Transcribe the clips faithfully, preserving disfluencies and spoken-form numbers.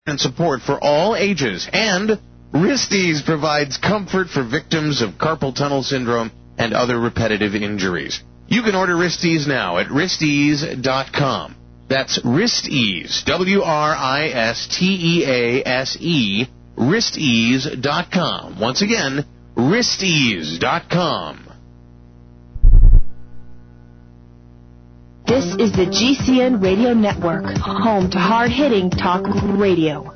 and support for all ages. And Wristies provides comfort for victims of carpal tunnel syndrome and other repetitive injuries. You can order Wristies now at wristies dot com. That's Wristies, W R I S T E A S E, wristies dot com. Once again, wristies dot com. This is the G C N Radio Network, home to hard-hitting talk radio.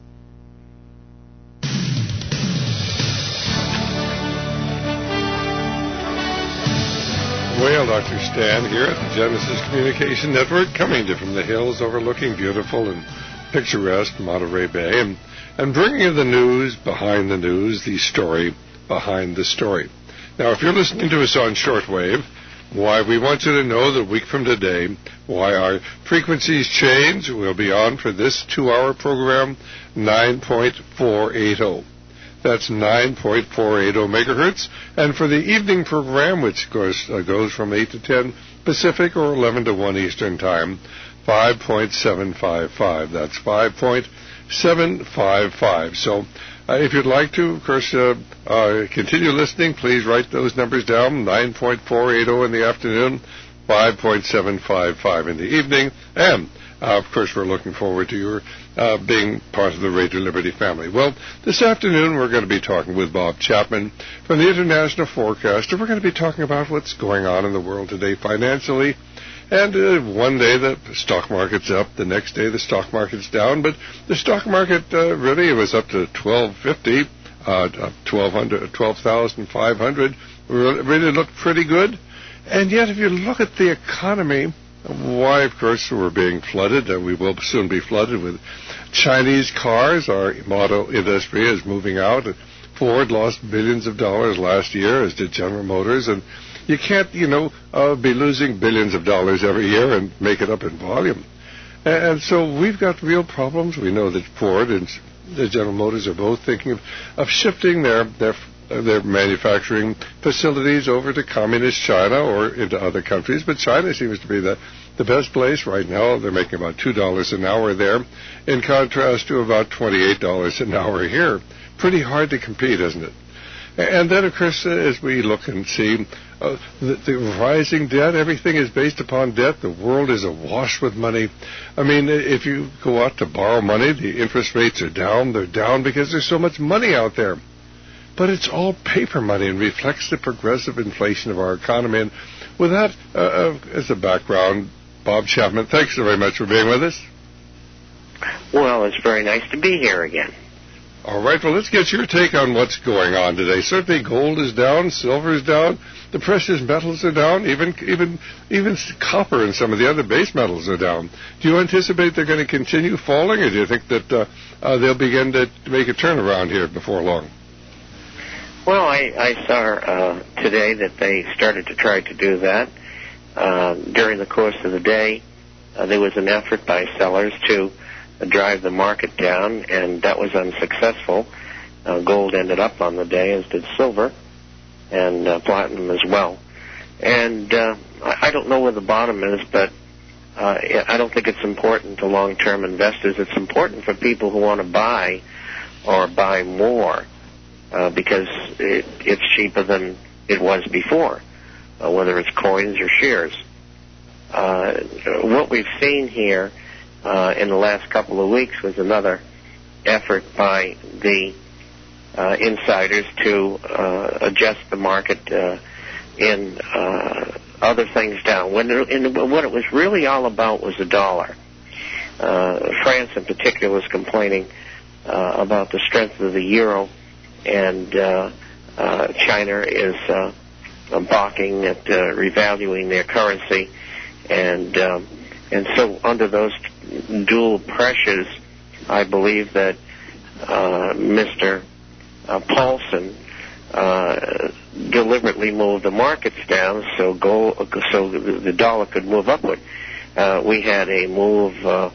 Well, Doctor Stan here at the Genesis Communication Network, coming to you from the hills overlooking beautiful and picturesque Monterey Bay, and, and bringing you the news behind the news, the story behind the story. Now, if you're listening to us on shortwave, why, we want you to know that a week from today, why our frequencies change. We'll be on for this two-hour program, nine point four eight zero. That's nine point four eight zero megahertz. And for the evening program, which goes, uh, goes from eight to ten Pacific or eleven to one Eastern Time, five point seven five five. That's five point seven five five. So uh, if you'd like to, of course, uh, uh, continue listening, please write those numbers down, nine point four eight zero in the afternoon, five point seven five five in the evening. And, uh, of course, we're looking forward to your Uh, being part of the Radio Liberty family. Well, this afternoon we're going to be talking with Bob Chapman from the International Forecaster. We're going to be talking about what's going on in the world today financially. And uh, one day the stock market's up, the next day the stock market's down. But the stock market uh, really, it was up to twelve fifty, uh, twelve thousand five hundred. Really looked pretty good. And yet, if you look at the economy, why, of course, we're being flooded, and we will soon be flooded with Chinese cars. Our auto industry is moving out. Ford lost billions of dollars last year, as did General Motors. And you can't, you know, uh, be losing billions of dollars every year and make it up in volume. And, and so we've got real problems. We know that Ford and the General Motors are both thinking of, of shifting their their their manufacturing facilities over to communist China or into other countries. But China seems to be the, the best place right now. They're making about two dollars an hour there, in contrast to about twenty-eight dollars an hour here. Pretty hard to compete, isn't it? And then, of course, as we look and see uh, the, the rising debt, everything is based upon debt. The world is awash with money. I mean, if you go out to borrow money, the interest rates are down. They're down because there's so much money out there. But it's all paper money and reflects the progressive inflation of our economy. And with that uh, uh, as a background, Bob Chapman, thanks so very much for being with us. Well, it's very nice to be here again. All right, well, let's get your take on what's going on today. Certainly gold is down, silver is down, the precious metals are down, even even even copper and some of the other base metals are down. Do you anticipate they're going to continue falling, or do you think that uh, uh, they'll begin to make a turnaround here before long? Well, I, I saw uh, today that they started to try to do that. Uh, during the course of the day, uh, there was an effort by sellers to uh, drive the market down, and that was unsuccessful. Uh, gold ended up on the day, as did silver, and uh, platinum as well. And uh, I, I don't know where the bottom is, but uh, I don't think it's important to long-term investors. It's important for people who want to buy or buy more. Uh, because it, it's cheaper than it was before, uh, whether it's coins or shares. Uh, what we've seen here uh, in the last couple of weeks was another effort by the uh, insiders to uh, adjust the market uh, in uh, other things down. When it, in, what it was really all about was the dollar. Uh, France in particular was complaining uh, about the strength of the euro, and uh, uh, China is uh, balking at uh, revaluing their currency, and um, and so under those dual pressures, I believe that uh, Mister Uh, Paulson uh, deliberately moved the markets down so gold, so the dollar could move upward. Uh, we had a move uh,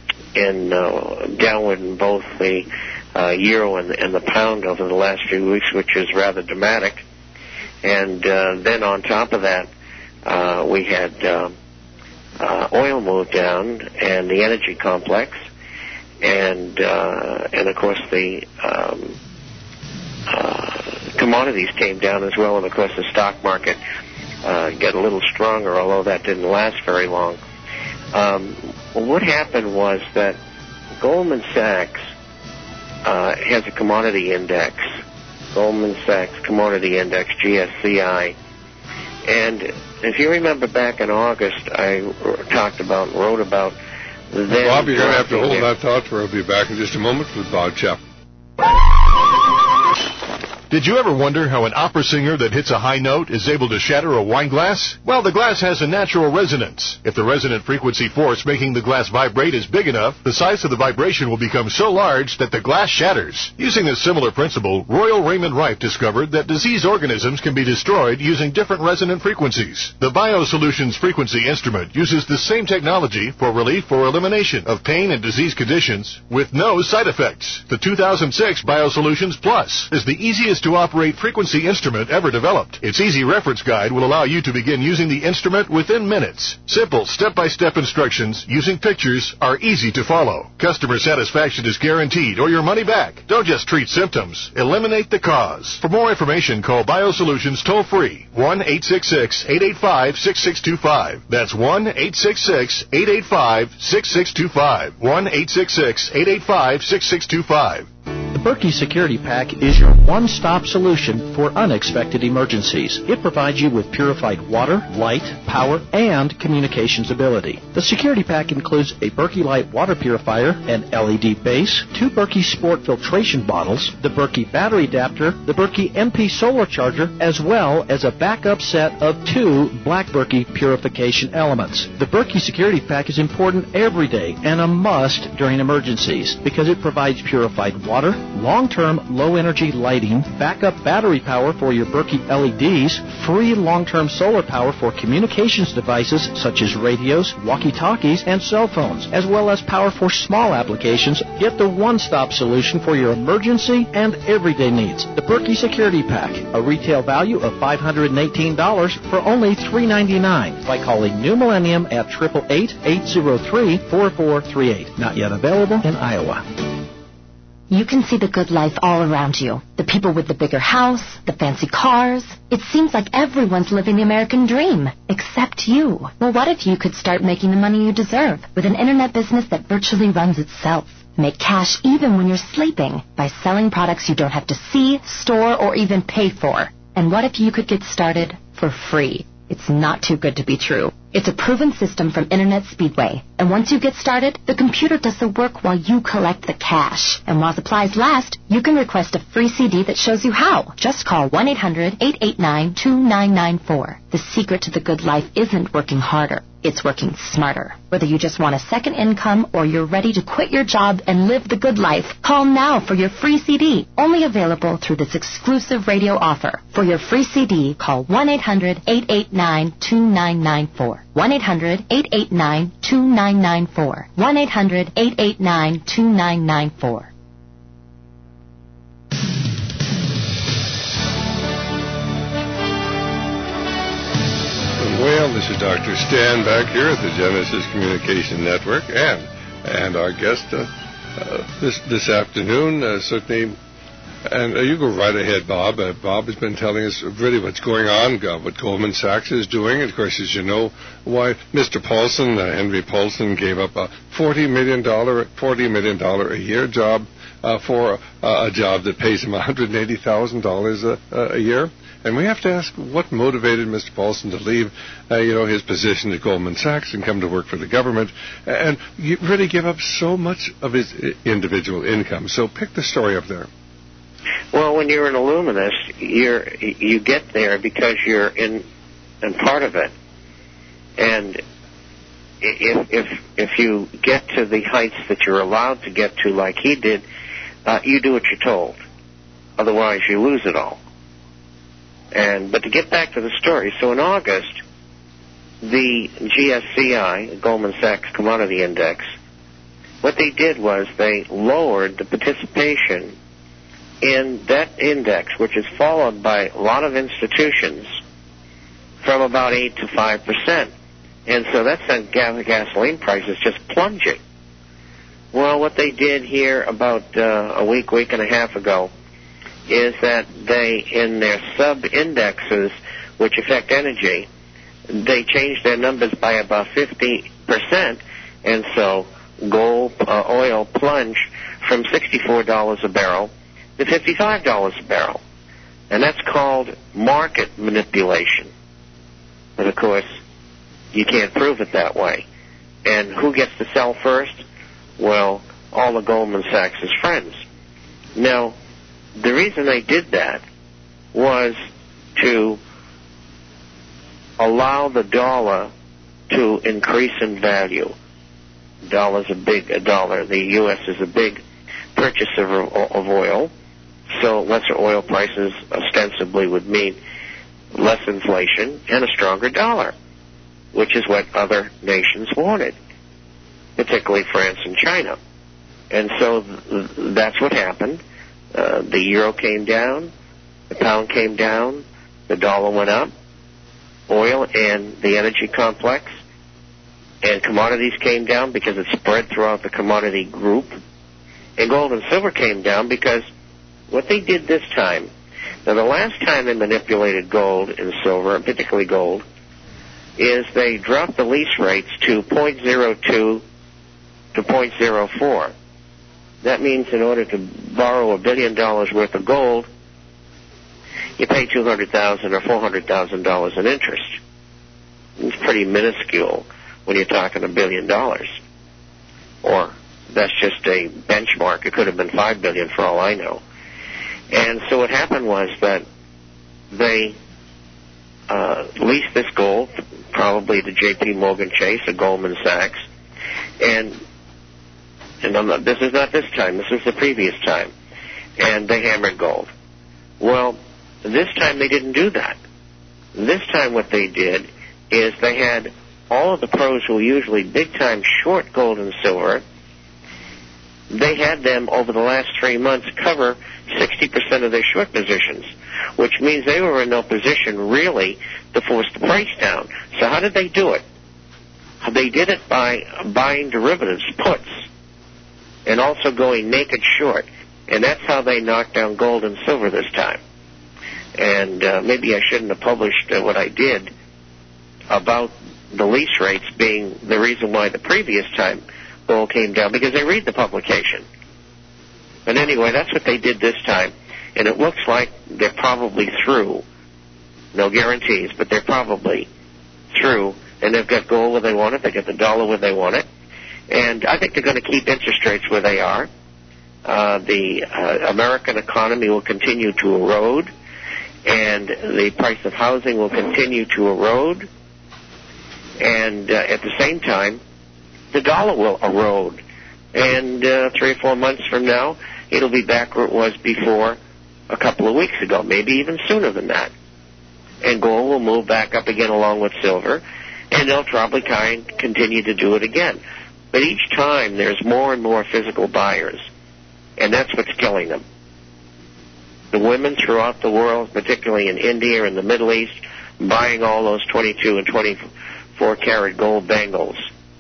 in uh, downward in both the uh, euro and, and the pound over the last few weeks, which is rather dramatic. And uh, then on top of that, uh, we had uh, uh, oil move down and the energy complex. and uh, and of course the um, uh, commodities came down as well, and of course the stock market uh, got a little stronger, although that didn't last very long. Um, what happened was that Goldman Sachs uh, has a commodity index, Goldman Sachs Commodity Index, G S C I, and if you remember back in August, I talked about and wrote about the then Bob, you're going to have to hold it. that thought, for I'll be back in just a moment with Bob Chepp. Did you ever wonder how an opera singer that hits a high note is able to shatter a wine glass? Well, the glass has a natural resonance. If the resonant frequency force making the glass vibrate is big enough, the size of the vibration will become so large that the glass shatters. Using a similar principle, Royal Raymond Rife discovered that diseased organisms can be destroyed using different resonant frequencies. The BioSolutions frequency instrument uses the same technology for relief or elimination of pain and disease conditions with no side effects. The two thousand six BioSolutions Plus is the easiest to operate frequency instrument ever developed. Its easy reference guide will allow you to begin using the instrument within minutes. Simple step-by-step instructions using pictures are easy to follow. Customer satisfaction is guaranteed or your money back. Don't just treat symptoms. Eliminate the cause. For more information, call BioSolutions toll-free, one eight six six, eight eight five, six six two five. That's one eight six six, eight eight five, six six two five. one eight six six, eight eight five, six six two five. The Berkey Security Pack is your one-stop solution for unexpected emergencies. It provides you with purified water, light, power, and communications ability. The Security Pack includes a Berkey Light water purifier, an L E D base, two Berkey Sport filtration bottles, the Berkey battery adapter, the Berkey M P solar charger, as well as a backup set of two Black Berkey purification elements. The Berkey Security Pack is important every day and a must during emergencies because it provides purified water, long-term low-energy lighting, backup battery power for your Berkey L E Ds, free long-term solar power for communications devices such as radios, walkie-talkies, and cell phones, as well as power for small applications. Get the one-stop solution for your emergency and everyday needs. The Berkey Security Pack, a retail value of five hundred eighteen dollars for only three ninety-nine by calling New Millennium at eight eight eight, eight zero three, four four three eight. Not yet available in Iowa. You can see the good life all around you. The people with the bigger house, the fancy cars. It seems like everyone's living the American dream, except you. Well, what if you could start making the money you deserve with an internet business that virtually runs itself? Make cash even when you're sleeping by selling products you don't have to see, store, or even pay for. And what if you could get started for free? It's not too good to be true. It's a proven system from Internet Speedway. And once you get started, the computer does the work while you collect the cash. And while supplies last, you can request a free C D that shows you how. Just call one eight hundred, eight eight nine, two nine nine four. The secret to the good life isn't working harder. It's working smarter. Whether you just want a second income or you're ready to quit your job and live the good life, call now for your free C D. Only available through this exclusive radio offer. For your free C D, call one eight hundred, eight eight nine, two nine nine four. one eight hundred, eight eight nine, two nine nine four. one eight hundred, eight eight nine, two nine nine four. Well, this is Doctor Stan back here at the Genesis Communication Network, and and our guest uh, uh, this this afternoon, uh, certainly, and uh, you go right ahead, Bob. Uh, Bob has been telling us really what's going on, uh, what Goldman Sachs is doing. And of course, as you know, why Mister Paulson, uh, Henry Paulson, gave up a forty million dollars forty million dollars a year job uh, for uh, a job that pays him one hundred eighty thousand dollars a, a year. And we have to ask what motivated Mister Paulson to leave, uh, you know, his position at Goldman Sachs and come to work for the government and really give up so much of his individual income. So pick the story up there. Well, when you're an illuminist, you're you get there because you're in, in part of it. And if if if you get to the heights that you're allowed to get to, like he did, uh, you do what you're told. Otherwise, you lose it all. And but to get back to the story, so in August, the G S C I, Goldman Sachs Commodity Index, what they did was they lowered the participation in that index, which is followed by a lot of institutions, from about eight to five percent. And so that sent gasoline prices just plunging. Well, what they did here about uh, a week, week and a half ago is that they, in their sub-indexes, which affect energy, they changed their numbers by about fifty percent, and so gold, uh, oil plunged from sixty-four dollars a barrel to fifty-five dollars a barrel. And that's called market manipulation. But, of course, you can't prove it that way. And who gets to sell first? Well, all of Goldman Sachs' friends. Now, the reason they did that was to allow the dollar to increase in value. Dollar's a big a dollar. The U S is a big purchaser of, of oil, so lesser oil prices ostensibly would mean less inflation and a stronger dollar, which is what other nations wanted, particularly France and China. And so th- that's what happened. Uh, the euro came down, the pound came down, the dollar went up, oil and the energy complex and commodities came down because it spread throughout the commodity group, and gold and silver came down because what they did this time, now the last time they manipulated gold and silver, and particularly gold, is they dropped the lease rates to zero point zero two to zero point zero four. That means in order to borrow a billion dollars worth of gold, you pay two hundred thousand dollars or four hundred thousand dollars in interest. It's pretty minuscule when you're talking a billion dollars. Or that's just a benchmark. It could have been five billion dollars for all I know. And so what happened was that they uh, leased this gold, probably to J P Morgan Chase or Goldman Sachs, and and I'm not, this is not this time, this is the previous time, and they hammered gold. Well, this time they didn't do that. This time what they did is they had all of the pros who are usually big-time short gold and silver, they had them over the last three months cover sixty percent of their short positions, which means they were in no position really to force the price down. So how did they do it? They did it by buying derivatives, puts, and also going naked short. And that's how they knocked down gold and silver this time. And uh, maybe I shouldn't have published uh, what I did about the lease rates being the reason why the previous time gold came down, because they read the publication. But anyway, that's what they did this time. And it looks like they're probably through. No guarantees, but they're probably through. And they've got gold where they want it. They've got the dollar where they want it. And I think they're going to keep interest rates where they are. Uh, the uh, American economy will continue to erode, and the price of housing will continue to erode. And uh, at the same time, the dollar will erode. And uh, three or four months from now, it'll be back where it was before a couple of weeks ago, maybe even sooner than that. And gold will move back up again along with silver, and they'll probably kind continue to do it again. But each time, there's more and more physical buyers, and that's what's killing them. The women throughout the world, particularly in India and the Middle East, buying all those twenty-two and twenty-four karat gold bangles.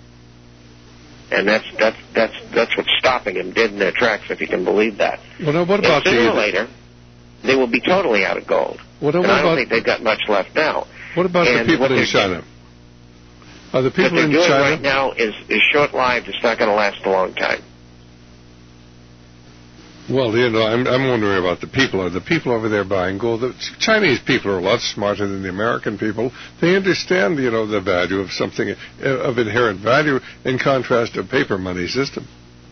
And that's that's that's that's what's stopping them dead in their tracks, if you can believe that. Well, now what about and sooner the, or later, they will be totally out of gold. What, and what I don't about, think they've got much left now. What about and the people in China? Doing, Are the people what they're in doing China right now is, is short-lived. It's not going to last a long time. Well, you know, I'm, I'm wondering about the people. Are the people over there buying gold? The Chinese people are a lot smarter than the American people. They understand, you know, the value of something uh, of inherent value in contrast to a paper money system.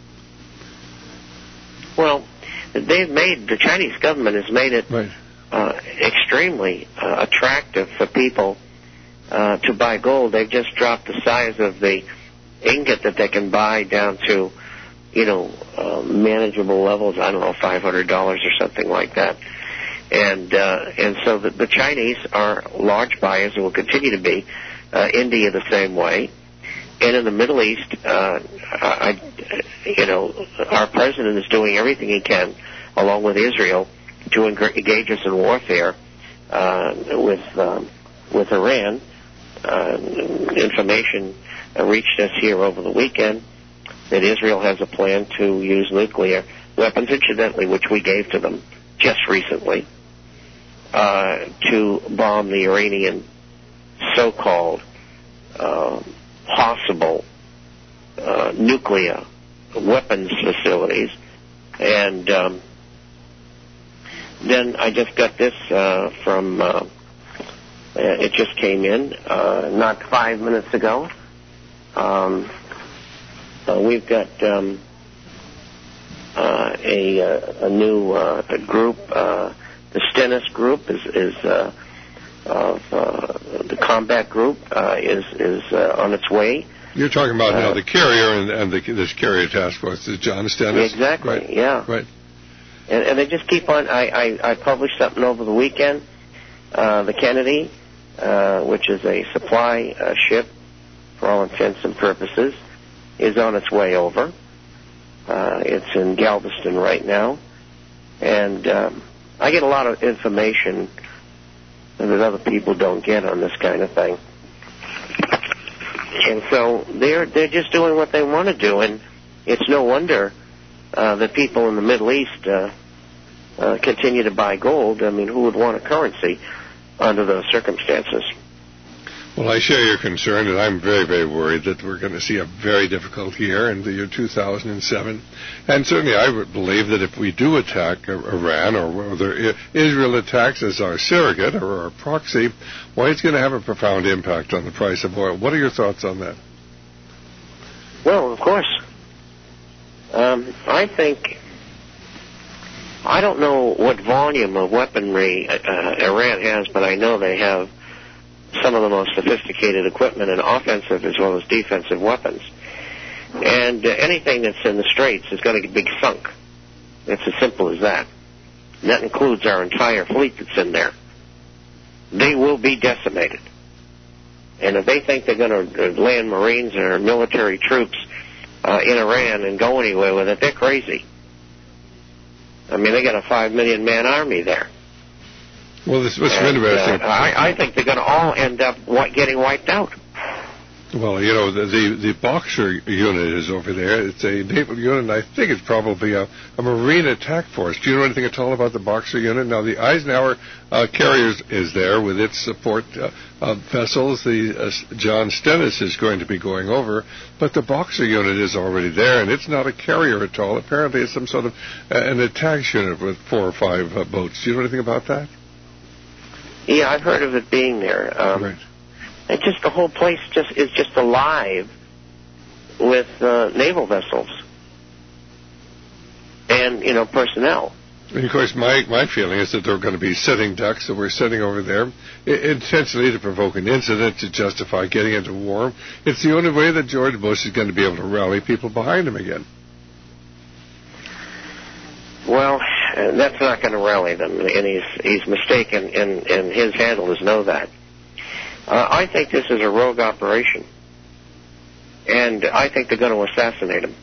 Well, they've made, the Chinese government has made it right. uh, extremely uh, attractive for people uh, to buy gold. They've just dropped the size of the ingot that they can buy down to, you know, uh, manageable levels. I don't know, five hundred dollars or something like that. And uh, and so the, the Chinese are large buyers and will continue to be. Uh, India the same way. And in the Middle East, uh, I, you know, our president is doing everything he can, along with Israel, to engage us in warfare uh, with um, with Iran. Uh, information uh, reached us here over the weekend that Israel has a plan to use nuclear weapons, incidentally, which we gave to them just recently, uh, to bomb the Iranian so-called uh, possible uh, nuclear weapons facilities. And um, then I just got this uh, from, uh, it just came in uh, not five minutes ago. Um, uh, we've got um, uh, a, uh, a new uh, a group, uh, the Stennis group is, is uh, of uh, the combat group uh, is is uh, on its way. You're talking about uh, now the carrier and, and the, this carrier task force, is John Stennis? Exactly, right. yeah. Right. And, and they just keep on. I, I, I published something over the weekend. Uh, the Kennedy, uh, which is a supply uh, ship, for all intents and purposes, is on its way over. Uh, it's in Galveston right now. And um, I get a lot of information that other people don't get on this kind of thing. And so they're they're just doing what they want to do, and it's no wonder uh, that people in the Middle East uh, uh, continue to buy gold. I mean, who would want a currency under those circumstances? Well, I share your concern, and I'm very, very worried that we're going to see a very difficult year in the year two thousand seven. And certainly I would believe that if we do attack Iran, or whether Israel attacks as our surrogate or our proxy, why it's going to have a profound impact on the price of oil. What are your thoughts on that? Well, of course. Um, I think, I don't know what volume of weaponry uh, Iran has, but I know they have some of the most sophisticated equipment and offensive as well as defensive weapons. And uh, anything that's in the Straits is going to be sunk. It's as simple as that. And that includes our entire fleet that's in there. They will be decimated. And if they think they're going to land Marines or military troops uh, in Iran and go anywhere with it, they're crazy. I mean, they got a five million man army there. Well, this was and, interesting. Uh, I, I think they're going to all end up wi- getting wiped out. Well, you know, the, the the Boxer unit is over there. It's a naval unit, and I think it's probably a, a Marine attack force. Do you know anything at all about the Boxer unit? Now, the Eisenhower uh, carriers is there with its support uh, uh, vessels. The uh, John Stennis is going to be going over, but the Boxer unit is already there, and it's not a carrier at all. Apparently, it's some sort of uh, an attacks unit with four or five uh, boats. Do you know anything about that? Yeah, I've heard of it being there. Um, right. And just the whole place just is just alive with uh, naval vessels and, you know, personnel. And of course, my, my feeling is that they're going to be sitting ducks that we're sitting over there intentionally to provoke an incident to justify getting into war. It's the only way that George Bush is going to be able to rally people behind him again. Well, uh, that's not going to rally them, and he's he's mistaken, and, and his handlers know that. Uh, I think this is a rogue operation, and I think they're going to assassinate him.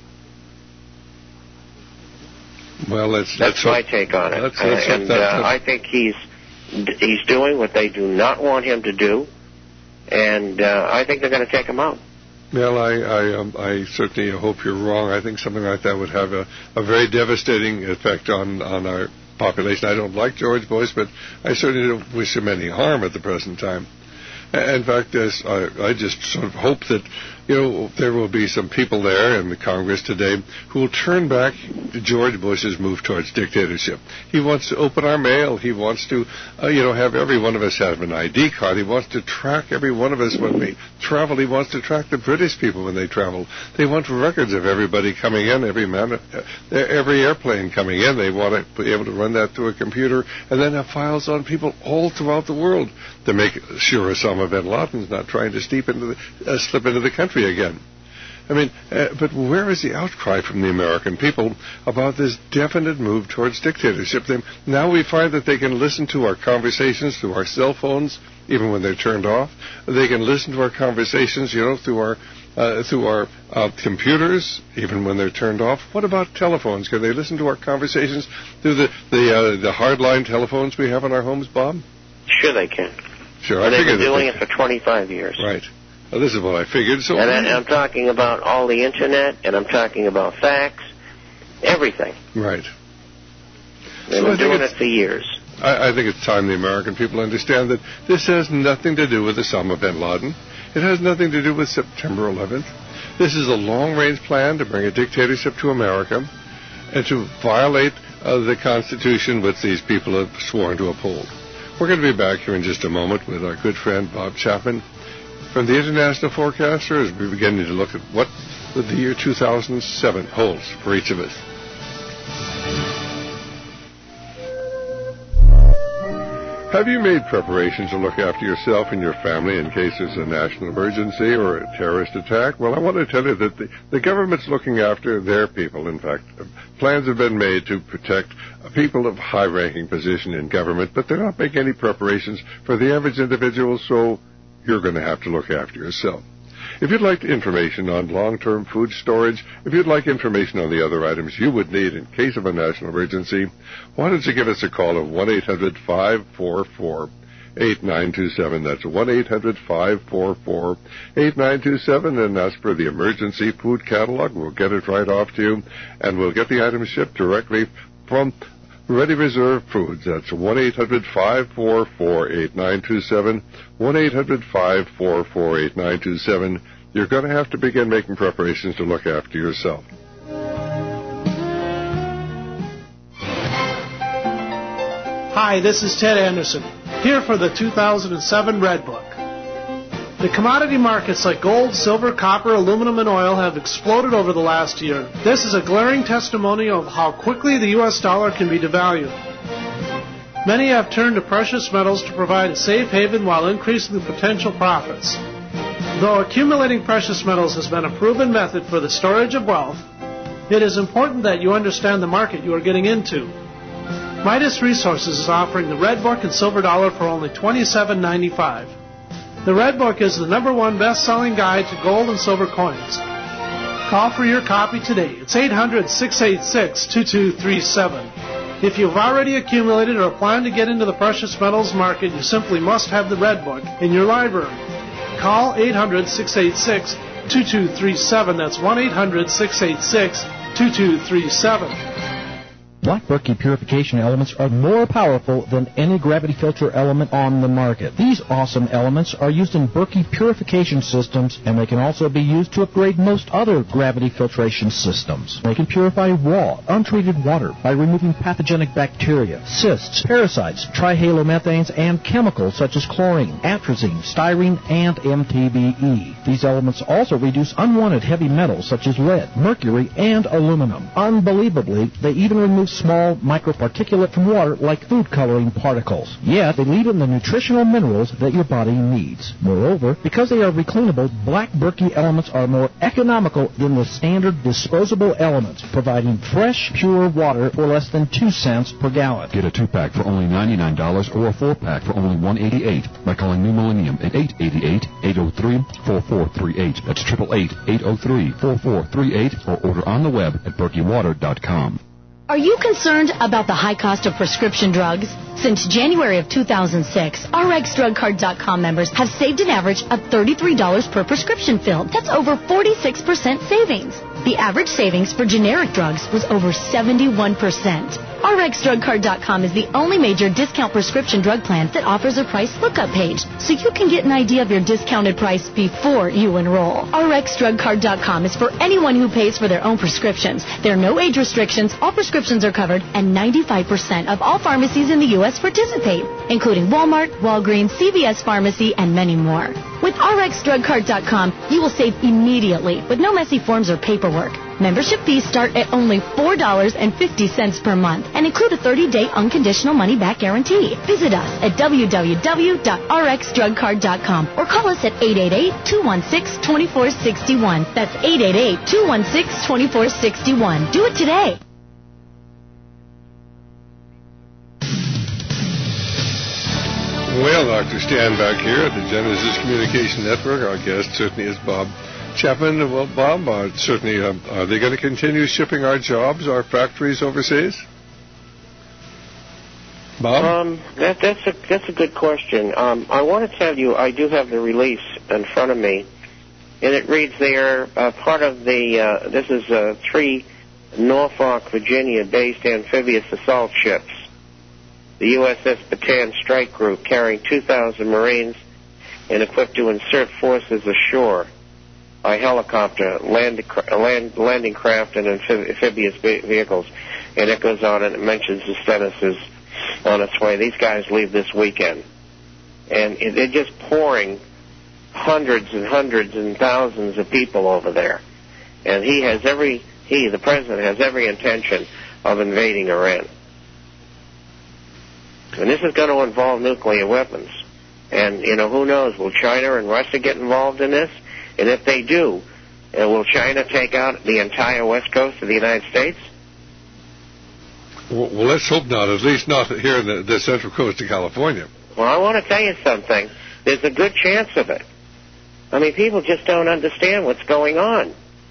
Well, let's, that's let's my hope, take on it, let's, let's uh, and that, uh, I think he's he's doing what they do not want him to do, and uh, I think they're going to take him out. Well, I I, um, I certainly hope you're wrong. I think something like that would have a, a very devastating effect on, on our population. I don't like George Bush, but I certainly don't wish him any harm at the present time. In fact, as I, I just sort of hope that, you know, there will be some people there in the Congress today who will turn back George Bush's move towards dictatorship. He wants to open our mail. He wants to, uh, you know, have every one of us have an I D card. He wants to track every one of us when we travel. He wants to track the British people when they travel. They want records of everybody coming in, every man, uh, every airplane coming in. They want to be able to run that through a computer and then have files on people all throughout the world to make sure Osama bin Laden's not trying to steep into the, uh, slip into the country again. I mean, uh, but where is the outcry from the American people about this definite move towards dictatorship? They, now we find that they can listen to our conversations through our cell phones, even when they're turned off. They can listen to our conversations, you know, through our uh, through our uh, computers, even when they're turned off. What about telephones? Can they listen to our conversations through the the, uh, the hardline telephones we have in our homes, Bob? Sure they can. Sure, and I they've been figured doing they it for twenty-five years. Right. Well, this is what I figured. So, and I, I'm talking about all the internet, and I'm talking about fax, everything. Right. And So I'm doing it for years. I, I think it's time the American people understand that this has nothing to do with Osama bin Laden. It has nothing to do with September eleventh. This is a long-range plan to bring a dictatorship to America and to violate uh, the Constitution which these people have sworn to uphold. We're going to be back here in just a moment with our good friend Bob Chapman from the International Forecaster as we begin to look at what the year two thousand seven holds for each of us. Have you made preparations to look after yourself and your family in case there's a national emergency or a terrorist attack? Well, I want to tell you that the, the government's looking after their people. In fact, plans have been made to protect people of high-ranking position in government, but they're not making any preparations for the average individual, so you're going to have to look after yourself. If you'd like information on long-term food storage, if you'd like information on the other items you would need in case of a national emergency, why don't you give us a call of one eight hundred five four four eight nine two seven. That's one eight hundred five four four eight nine two seven, and ask for the emergency food catalog. We'll get it right off to you, and we'll get the items shipped directly from Ready Reserve Foods. That's one eight hundred five four four eight nine two seven, one eight hundred five four four eight nine two seven. You're going to have to begin making preparations to look after yourself. Hi, this is Ted Anderson, here for the two thousand seven Red Book. The commodity markets like gold, silver, copper, aluminum, and oil have exploded over the last year. This is a glaring testimony of how quickly the U S dollar can be devalued. Many have turned to precious metals to provide a safe haven while increasing the potential profits. Though accumulating precious metals has been a proven method for the storage of wealth, it is important that you understand the market you are getting into. Midas Resources is offering the Red Book and Silver Dollar for only twenty-seven ninety-five. The Red Book is the number one best-selling guide to gold and silver coins. Call for your copy today. It's eight hundred, six eight six, two two three seven. If you've already accumulated or plan to get into the precious metals market, you simply must have the Red Book in your library. Call eight hundred, six eight six, two two three seven. That's one eight hundred, six eight six, two two three seven. Black Berkey purification elements are more powerful than any gravity filter element on the market. These awesome elements are used in Berkey purification systems, and they can also be used to upgrade most other gravity filtration systems. They can purify raw, untreated water by removing pathogenic bacteria, cysts, parasites, trihalomethanes, and chemicals such as chlorine, atrazine, styrene, and M T B E. These elements also reduce unwanted heavy metals such as lead, mercury, and aluminum. Unbelievably, they even remove small microparticulate from water like food coloring particles. Yet, they leave in the nutritional minerals that your body needs. Moreover, because they are recleanable, Black Berkey elements are more economical than the standard disposable elements, providing fresh, pure water for less than two cents per gallon. Get a two-pack for only ninety-nine dollars or a four-pack for only one hundred eighty-eight dollars by calling New Millennium at eight eight eight, eight oh three, four four three eight. That's eight eight eight, eight oh three, four four three eight, or order on the web at berkey water dot com. Are you concerned about the high cost of prescription drugs? Since January of two thousand six, R X Drug Card dot com members have saved an average of thirty-three dollars per prescription filled. That's over forty-six percent savings. The average savings for generic drugs was over seventy-one percent. R X Drug Card dot com is the only major discount prescription drug plan that offers a price lookup page, so you can get an idea of your discounted price before you enroll. R X Drug Card dot com is for anyone who pays for their own prescriptions. There are no age restrictions, all prescriptions are covered, and ninety-five percent of all pharmacies in the U S participate, including Walmart, Walgreens, C V S Pharmacy, and many more. With R X Drug Card dot com, you will save immediately with no messy forms or paperwork. Membership fees start at only four dollars and fifty cents per month and include a thirty-day unconditional money-back guarantee. Visit us at w w w dot r x drug card dot com or call us at eight eight eight, two one six, two four six one. That's eight eight eight, two one six, two four six one. Do it today. Well, Doctor Stan back here at the Genesis Communication Network. Our guest certainly is Bob Chapman. Well, Bob, uh, certainly, uh, are they going to continue shipping our jobs, our factories overseas? Bob? Um, that, that's a that's a good question. Um, I want to tell you, I do have the release in front of me and it reads they are uh, part of the, uh, this is uh, three Norfolk, Virginia-based amphibious assault ships. The U S S Bataan Strike Group, carrying two thousand Marines and equipped to insert forces ashore by helicopter, land, land, landing craft, and amphibious vehicles. And it goes on and it mentions the Stennis is on its way. These guys leave this weekend. And they're just pouring hundreds and hundreds and thousands of people over there. And he has every, he, the president, has every intention of invading Iran. And this is going to involve nuclear weapons. And, you know, who knows, will China and Russia get involved in this? And if they do, uh, will China take out the entire west coast of the United States? Well, well let's hope not, at least not here in the, the central coast of California. Well, I want to tell you something. There's a good chance of it. I mean, people just don't understand what's going on.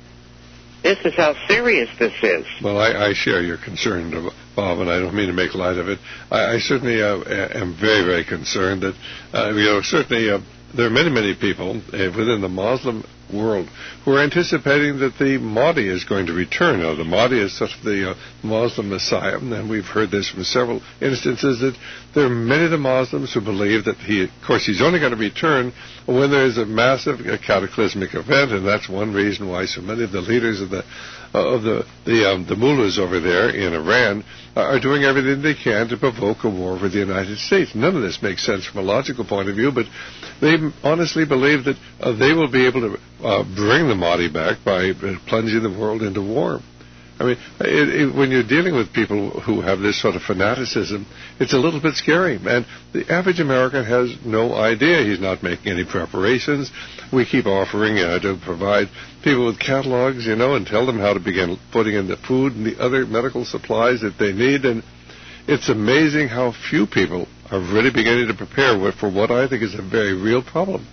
This is how serious this is. Well, I, I share your concern, Bob, and I don't mean to make light of it. I, I certainly uh, am very, very concerned that, uh, you know, certainly uh, there are many, many people uh, within the Muslim world who are anticipating that the Mahdi is going to return. Now, the Mahdi is such the uh, Muslim Messiah, and we've heard this from several instances that there are many of the Muslims who believe that he, of course, he's only going to return when there is a massive uh, cataclysmic event, and that's one reason why so many of the leaders of the uh, of the the, um, the mullahs over there in Iran uh, are doing everything they can to provoke a war with the United States. None of this makes sense from a logical point of view, but they honestly believe that uh, they will be able to uh, bring the Mahdi back by uh, plunging the world into war. I mean, it, it, when you're dealing with people who have this sort of fanaticism, it's a little bit scary. And the average American has no idea. He's not making any preparations. We keep offering uh, to provide people with catalogs, you know, and tell them how to begin putting in the food and the other medical supplies that they need. And it's amazing how few people are really beginning to prepare for what I think is a very real problem.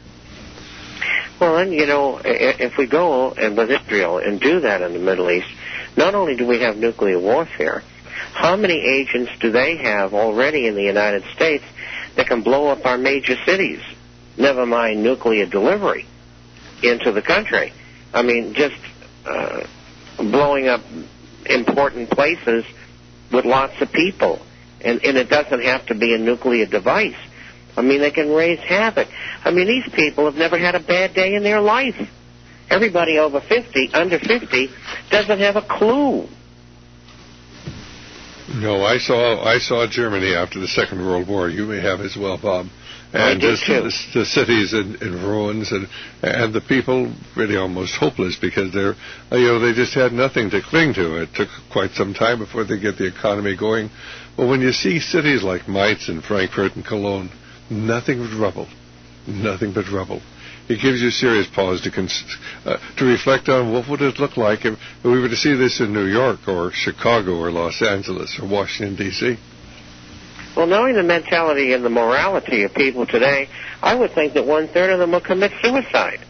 Well, and, you know, if we go and with Israel and do that in the Middle East, not only do we have nuclear warfare, how many agents do they have already in the United States that can blow up our major cities? Never mind nuclear delivery into the country. I mean, just uh, blowing up important places with lots of people. And, and it doesn't have to be a nuclear device. I mean, they can raise havoc. I mean, these people have never had a bad day in their life. Everybody over fifty, under fifty, doesn't have a clue. No, I saw I saw Germany after the Second World War. You may have as well, Bob. And just the, the cities in, in ruins, and and the people really almost hopeless because they're you know they just had nothing to cling to. It took quite some time before they get the economy going. But when you see cities like Mainz and Frankfurt and Cologne, nothing but rubble, nothing but rubble. It gives you serious pause to cons- uh, to reflect on what would it look like if we were to see this in New York or Chicago or Los Angeles or Washington, D C Well, knowing the mentality and the morality of people today, I would think that one-third of them will commit suicide.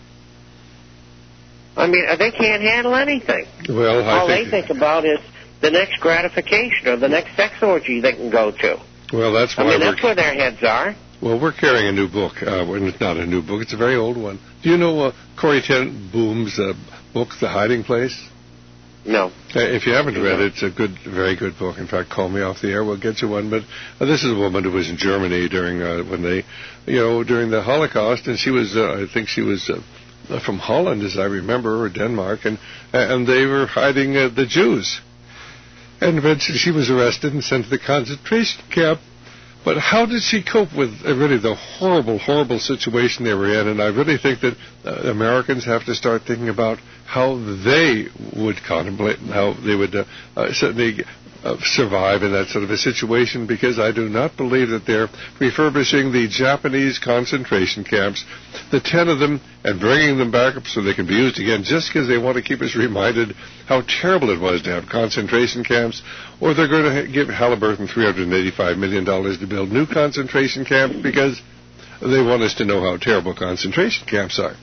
I mean, they can't handle anything. Well, I All think they think about is the next gratification or the next sex orgy they can go to. Well, that's why I mean, we're... that's where their heads are. Well, we're carrying a new book. Uh, well, it's not a new book. It's a very old one. Do you know uh, Corrie ten Boom's uh, book, The Hiding Place? No. Uh, if you haven't read it, it's a good, very good book. In fact, call me off the air. We'll get you one. But uh, this is a woman who was in Germany during uh, when they, you know, during the Holocaust, and she was, uh, I think she was uh, from Holland, as I remember, or Denmark, and and they were hiding uh, the Jews. And eventually she was arrested and sent to the concentration camp. But how did she cope with uh, really the horrible, horrible situation they were in? And I really think that uh, Americans have to start thinking about how they would contemplate and how they would uh, uh, certainly uh, survive in that sort of a situation, because I do not believe that they're refurbishing the Japanese concentration camps, the ten of them, and bringing them back up so they can be used again just because they want to keep us reminded how terrible it was to have concentration camps, or they're going to give Halliburton three hundred eighty-five million dollars to build new concentration camps because they want us to know how terrible concentration camps are.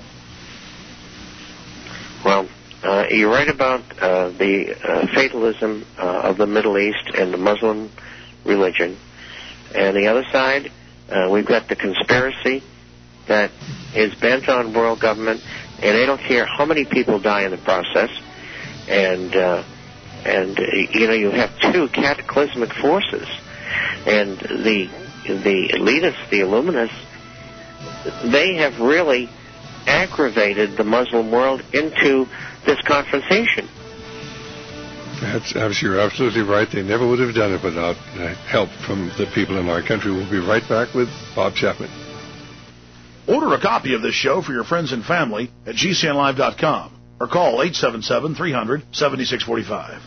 Well, uh, you're right about uh, the uh, fatalism uh, of the Middle East and the Muslim religion. And the other side, uh, we've got the conspiracy that is bent on world government, and they don't care how many people die in the process. And, uh, and uh, you know, you have two cataclysmic forces. And the, the elitists, the illuminists, they have really aggravated the Muslim world into this confrontation. That's, you're absolutely right. They never would have done it without uh, help from the people in our country. We'll be right back with Bob Chapman. Order a copy of this show for your friends and family at G C N live dot com or call eight seven seven, three hundred, seventy-six forty-five.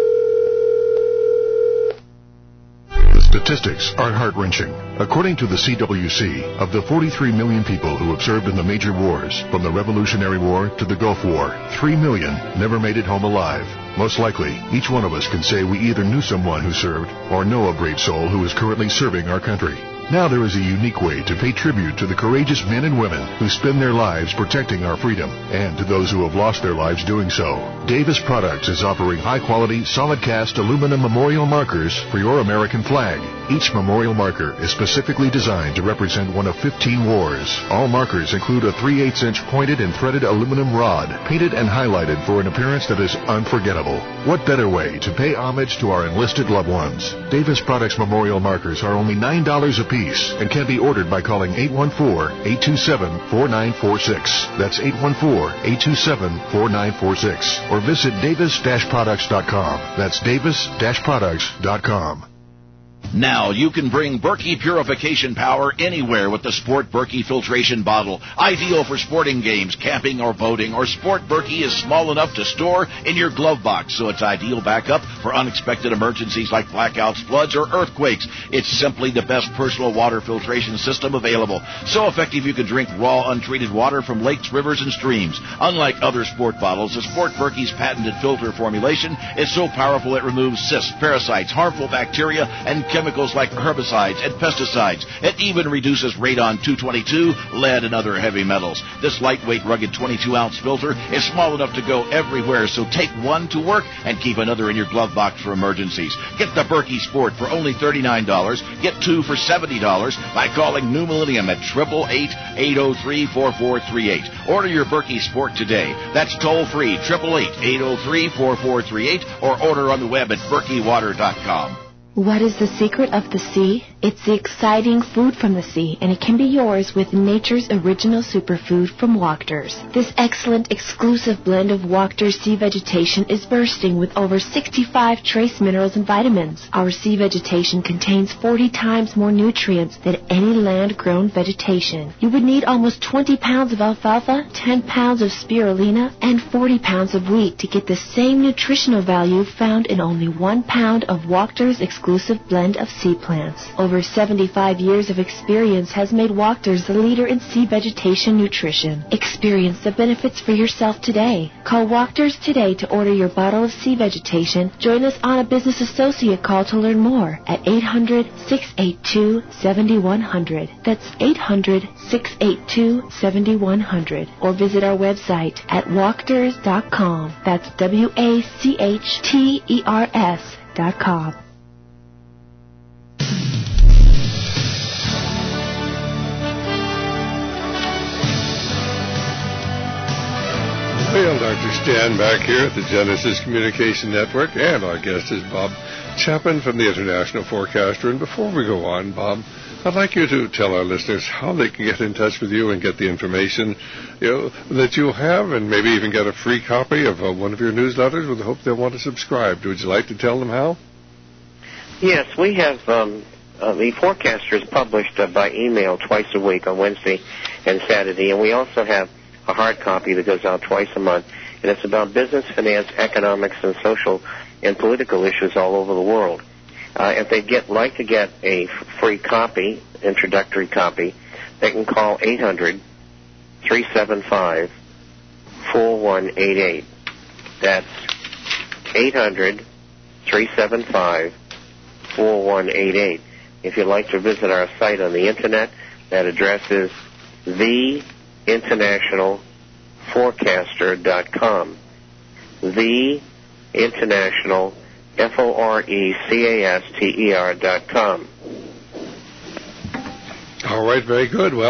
The statistics are heart-wrenching. According to the C W C, of the forty-three million people who have served in the major wars, from the Revolutionary War to the Gulf War, three million never made it home alive. Most likely, each one of us can say we either knew someone who served or know a brave soul who is currently serving our country. Now there is a unique way to pay tribute to the courageous men and women who spend their lives protecting our freedom, and to those who have lost their lives doing so. Davis Products is offering high-quality, solid-cast aluminum memorial markers for your American flag. Each memorial marker is specifically designed to represent one of fifteen wars. All markers include a three eighths inch pointed and threaded aluminum rod, painted and highlighted for an appearance that is unforgettable. What better way to pay homage to our enlisted loved ones? Davis Products memorial markers are only nine dollars a piece and can be ordered by calling eight one four, eight two seven, four nine four six. That's eight one four, eight two seven, four nine four six. Or visit davis dash products dot com. That's davis dash products dot com. Now you can bring Berkey purification power anywhere with the Sport Berkey filtration bottle. Ideal for sporting games, camping, or boating. Or Sport Berkey is small enough to store in your glove box, so it's ideal backup for unexpected emergencies like blackouts, floods, or earthquakes. It's simply the best personal water filtration system available. So effective you can drink raw, untreated water from lakes, rivers, and streams. Unlike other sport bottles, the Sport Berkey's patented filter formulation is so powerful it removes cysts, parasites, harmful bacteria, and chemicals like herbicides and pesticides. It even reduces radon two twenty-two, lead, and other heavy metals. This lightweight, rugged twenty-two ounce filter is small enough to go everywhere, so take one to work and keep another in your glove box for emergencies. Get the Berkey Sport for only thirty-nine dollars. Get two for seventy dollars by calling New Millennium at eight eight eight, eight oh three, four four three eight. Order your Berkey Sport today. That's toll-free, eight eight eight, eight oh three, four four three eight, or order on the web at berkey water dot com. What is the secret of the sea? It's the exciting food from the sea, and it can be yours with nature's original superfood from Wachters. This excellent, exclusive blend of Wachters sea vegetation is bursting with over sixty-five trace minerals and vitamins. Our sea vegetation contains forty times more nutrients than any land-grown vegetation. You would need almost twenty pounds of alfalfa, ten pounds of spirulina, and forty pounds of wheat to get the same nutritional value found in only one pound of Wachters exclusive exclusive blend of sea plants. Over seventy-five years of experience has made Wachters the leader in sea vegetation nutrition. Experience the benefits for yourself today. Call Wachters today to order your bottle of sea vegetation. Join us on a business associate call to learn more at eight hundred, six eight two, seven one zero zero. That's eight hundred, six eight two, seven one zero zero. Or visit our website at wachters dot com. That's W A C H T E R S dot com. Well, Doctor Stan back here at the Genesis Communication Network, and our guest is Bob Chapman from the International Forecaster. And before we go on, Bob, I'd like you to tell our listeners how they can get in touch with you and get the information you know, that you have, and maybe even get a free copy of uh, one of your newsletters with the hope they'll want to subscribe. Would you like to tell them how? Yes, we have um, uh, the Forecaster is published uh, by email twice a week on Wednesday and Saturday, and we also have a hard copy that goes out twice a month, and it's about business, finance, economics, and social and political issues all over the world. Uh, if they'd get, like to get a f- free copy, introductory copy, they can call eight hundred, three seven five, four one eight eight. That's eight hundred, three seven five, four one eight eight. If you'd like to visit our site on the Internet, that address is the international forecaster dot com. The International, F O R E C A S T E R dot com. All right, very good. Well,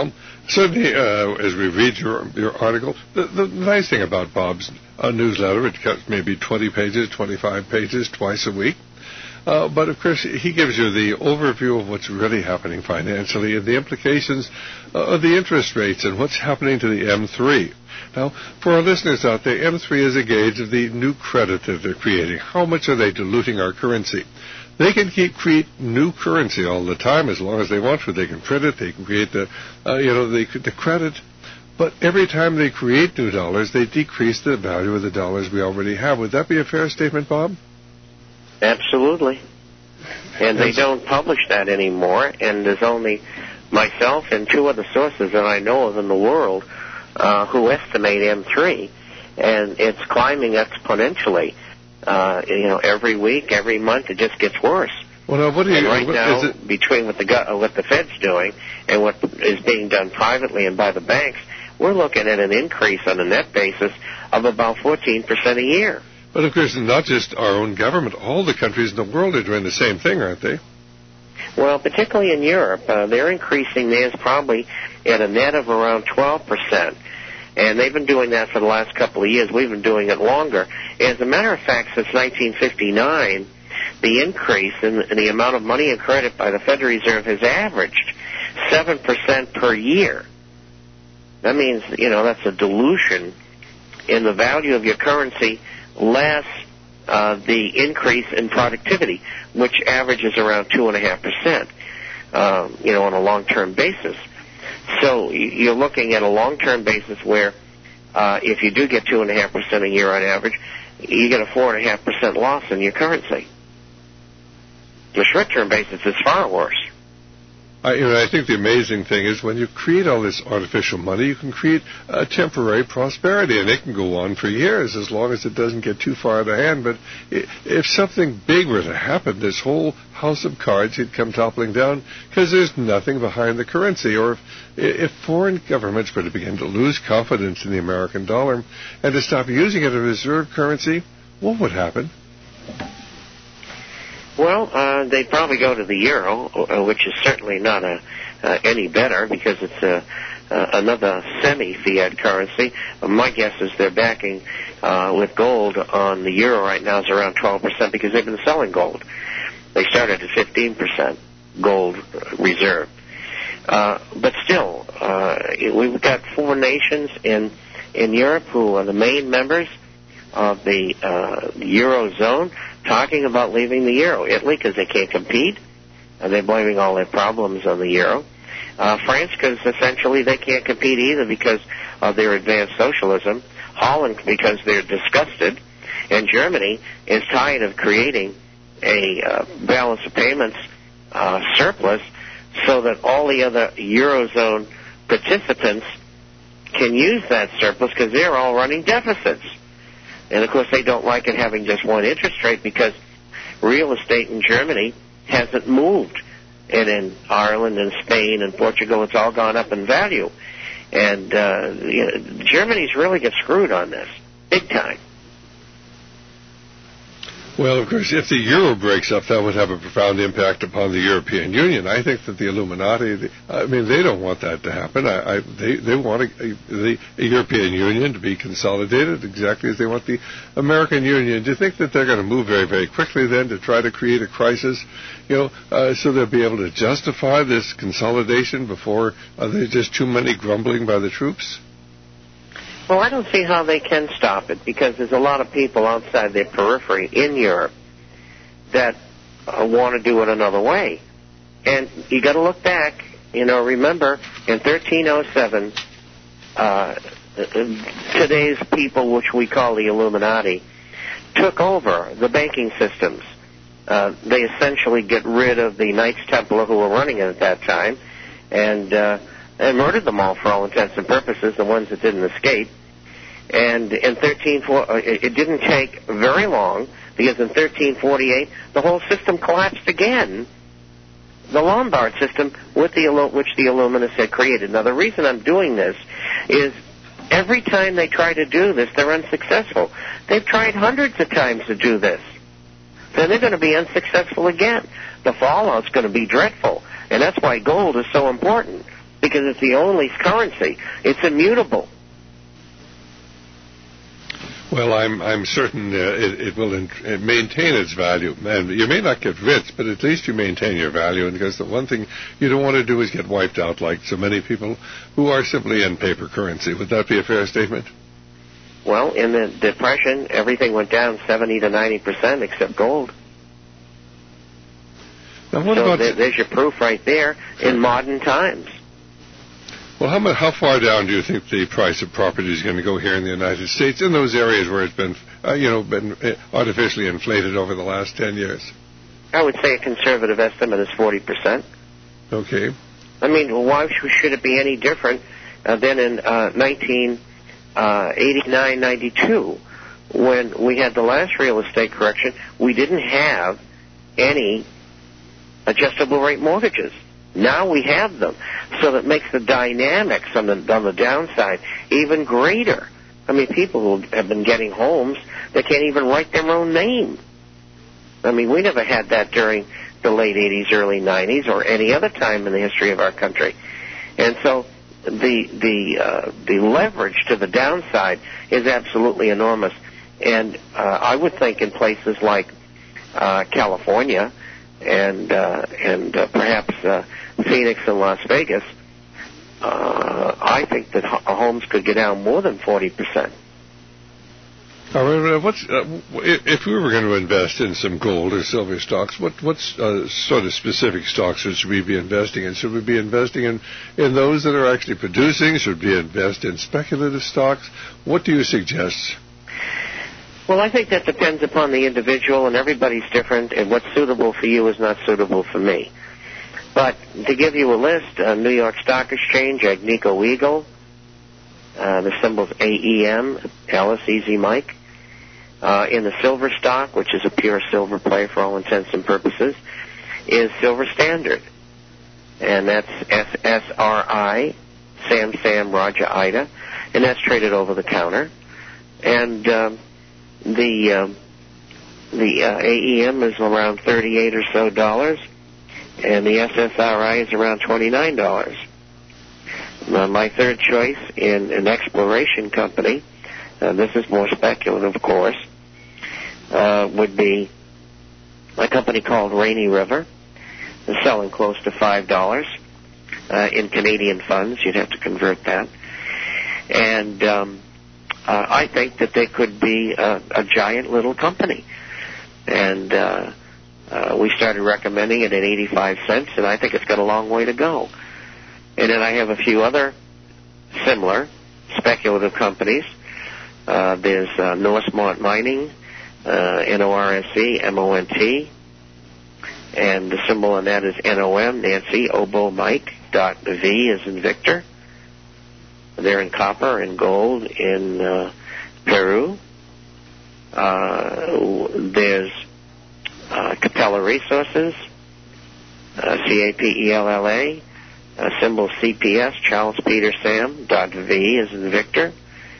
Certainly, uh, as we read your your article, the, the nice thing about Bob's uh, newsletter, it cuts maybe twenty pages, twenty-five pages twice a week. Uh, but, of course, he gives you the overview of what's really happening financially and the implications uh, of the interest rates and what's happening to the M three. Now, for our listeners out there, M three is a gauge of the new credit that they're creating. How much are they diluting our currency? They can keep create new currency all the time as long as they want to. They can print it. They can create the, uh, you know, the, the credit. But every time they create new dollars, they decrease the value of the dollars we already have. Would that be a fair statement, Bob? Absolutely. And they don't publish that anymore. And there's only myself and two other sources that I know of in the world uh, who estimate M three. And it's climbing exponentially. Uh, you know, every week, every month, it just gets worse. Well, now, what do you, and right what, now, is it? between what the go- what the Fed's doing and what is being done privately and by the banks, we're looking at an increase on a net basis of about fourteen percent a year. But, of course, not just our own government. All the countries in the world are doing the same thing, aren't they? Well, particularly in Europe, uh, they're increasing theirs probably at a net of around twelve percent. And they've been doing that for the last couple of years. We've been doing it longer. As a matter of fact, since nineteen fifty-nine, the increase in, in the amount of money and credit by the Federal Reserve has averaged seven percent per year. That means, you know, that's a dilution in the value of your currency less uh, the increase in productivity, which averages around two point five percent, uh, you know, on a long-term basis. So you're looking at a long-term basis where uh, if you do get two point five percent a year on average, you get a four point five percent loss in your currency. The short-term basis is far worse. I, you know, I think the amazing thing is when you create all this artificial money, you can create a temporary prosperity, and it can go on for years as long as it doesn't get too far out of hand. But if something big were to happen, this whole house of cards would come toppling down because there's nothing behind the currency. Or if, if foreign governments were to begin to lose confidence in the American dollar and to stop using it as a reserve currency, what would happen? Well, uh, they'd probably go to the euro, uh, which is certainly not a, uh, any better because it's a, uh, another semi-fiat currency. Uh, my guess is they're backing uh, with gold on the euro right now is around twelve percent because they've been selling gold. They started at fifteen percent gold reserve. Uh, but still, uh, we've got four nations in, in Europe who are the main members of the uh, Eurozone talking about leaving the euro. Italy, because they can't compete, and they're blaming all their problems on the euro. Uh, France, because essentially they can't compete either because of their advanced socialism. Holland, because they're disgusted. And Germany is tired of creating a uh, balance of payments uh, surplus so that all the other Eurozone participants can use that surplus because they're all running deficits. And, of course, they don't like it having just one interest rate because real estate in Germany hasn't moved. And in Ireland and Spain and Portugal, it's all gone up in value. And uh, you know, Germany's really get screwed on this, big time. Well, of course, if the euro breaks up, that would have a profound impact upon the European Union. I think that the Illuminati, the, I mean, they don't want that to happen. I, I, they, they want a, a, the a European Union to be consolidated exactly as they want the American Union. Do you think that they're going to move very, very quickly then to try to create a crisis, you know, uh, so they'll be able to justify this consolidation before uh, there's just too many grumbling by the troops? Well, I don't see how they can stop it because there's a lot of people outside their periphery in Europe that uh, want to do it another way. And you got to look back. You know, remember in thirteen oh seven, uh, today's people, which we call the Illuminati, took over the banking systems. Uh, they essentially get rid of the Knights Templar who were running it at that time, and uh, and murdered them all for all intents and purposes, the ones that didn't escape. And in thirteen forty, it didn't take very long because in thirteen forty-eight the whole system collapsed again. The Lombard system, with the which the Illuminists had created. Now the reason I'm doing this is every time they try to do this, they're unsuccessful. They've tried hundreds of times to do this. Then they're going to be unsuccessful again. The fallout's going to be dreadful, and that's why gold is so important. because it's the only currency. It's immutable. Well, I'm I'm certain uh, it, it will in, it maintain its value, and you may not get rich, but at least you maintain your value. Because the one thing you don't want to do is get wiped out like so many people who are simply in paper currency. Would that be a fair statement? Well, in the Depression, everything went down seventy to ninety percent except gold. Now, what so about there, there's your proof right there in modern times. Well, how, much, how far down do you think the price of property is going to go here in the United States, in those areas where it's been, uh, you know, been artificially inflated over the last ten years? I would say a conservative estimate is forty percent. Okay. I mean, why should it be any different uh, than in uh, nineteen eighty-nine ninety-two, when we had the last real estate correction? We didn't have any adjustable rate mortgages. Now we have them, so that makes the dynamics on the, on the downside even greater. I mean, people who have been getting homes, they can't even write their own name. I mean, we never had that during the late eighties, early nineties, or any other time in the history of our country. And so the the uh, the leverage to the downside is absolutely enormous. And uh, I would think in places like uh, California and uh, and uh, perhaps uh, Phoenix and Las Vegas, uh, I think that ho- homes could get down more than forty percent. All right, uh, what's, uh, if we were going to invest in some gold or silver stocks, what what uh, sort of specific stocks should we be investing in? Should we be investing in, in those that are actually producing? Should we invest in speculative stocks? What do you suggest? Well, I think that depends upon the individual, and everybody's different, and what's suitable for you is not suitable for me. But to give you a list, uh, New York Stock Exchange, Agnico Eagle, uh, the symbol's A E M, Alice, Easy Mike. Uh, in the silver stock, which is a pure silver play for all intents and purposes, is Silver Standard. And that's S S R I, Sam Sam Roger Ida, and that's traded over the counter. And um, the um, the uh, A E M is around thirty-eight or so dollars, and the S S R I is around twenty-nine dollars. Now, my third choice in an exploration company, uh, this is more speculative, of course, uh, would be a company called Rainy River. They're selling close to five dollars uh, in Canadian funds. You'd have to convert that. And um, uh, I think that they could be a, a giant little company. And uh, uh, we started recommending it at eighty-five cents, and I think it's got a long way to go. And then I have a few other similar speculative companies. Uh, there's uh, Norsemont Mining, uh, N O R S E, M O N T, and the symbol on that is N O M, Nancy, Oboe Mike, dot V as in Victor. They're in copper and gold in uh, Peru. Uh, there's uh, Capella Resources, uh, C A P E L L A, uh, symbol C P S, Charles Peter Sam, dot V as in Victor.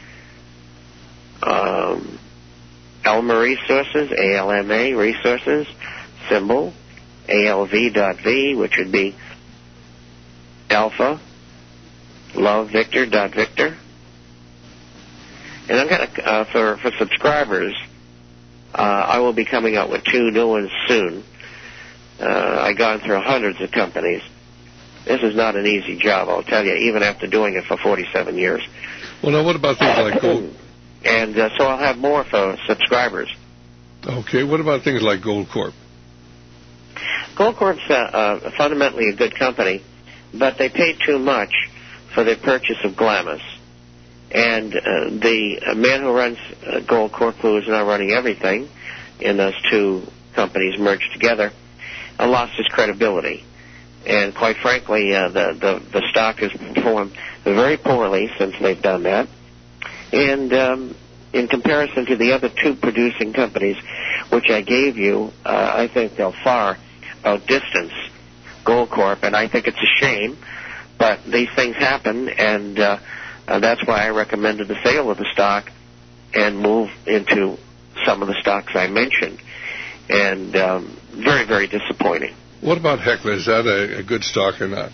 Um, Elma Resources, A L M A Resources, symbol A L V dot V, which would be Alpha, Love Victor dot Victor. And I'm going to, uh, for, for subscribers, uh, I will be coming out with two new ones soon. Uh, I've gone through hundreds of companies. This is not an easy job, I'll tell you, even after doing it for forty-seven years. Well, now, what about things like gold? And uh, so I'll have more for subscribers. Okay, what about things like Goldcorp? Goldcorp's uh, uh, fundamentally a good company, but they paid too much for their purchase of Glamis. And uh, the uh, man who runs uh, Goldcorp, who is now running everything in those two companies merged together, uh, lost his credibility. And quite frankly, uh, the, the, the stock has performed very poorly since they've done that. And um, in comparison to the other two producing companies, which I gave you, uh, I think they'll far outdistance Goldcorp, and I think it's a shame, but these things happen, and uh, uh, that's why I recommended the sale of the stock and move into some of the stocks I mentioned. And um, very, very disappointing. What about Hecla? Is that a, a good stock or not?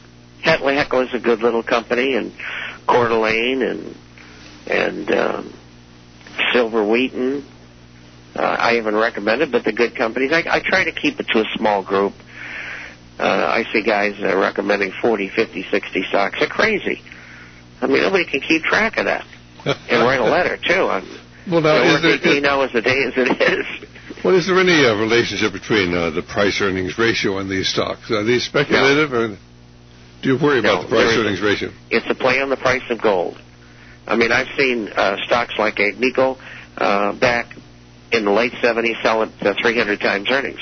Heckler Heckler is a good little company, and Coeur d'Alene, and and um, Silver Wheaton. Uh, I haven't recommended, but they're good companies. I, I try to keep it to a small group. Uh, I see guys uh, recommending forty, fifty, sixty stocks. They're crazy. I mean, nobody can keep track of that. And write a letter, too. I'm, well, now, I is work there, eighteen hours a day as it is. Well, is there any uh, relationship between uh, the price-earnings ratio and these stocks? Are these speculative, no. or do you worry no, about the price-earnings ratio? It's a play on the price of gold. I mean, I've seen uh, stocks like Agnico uh, back in the late seventies sell at uh, three hundred times earnings.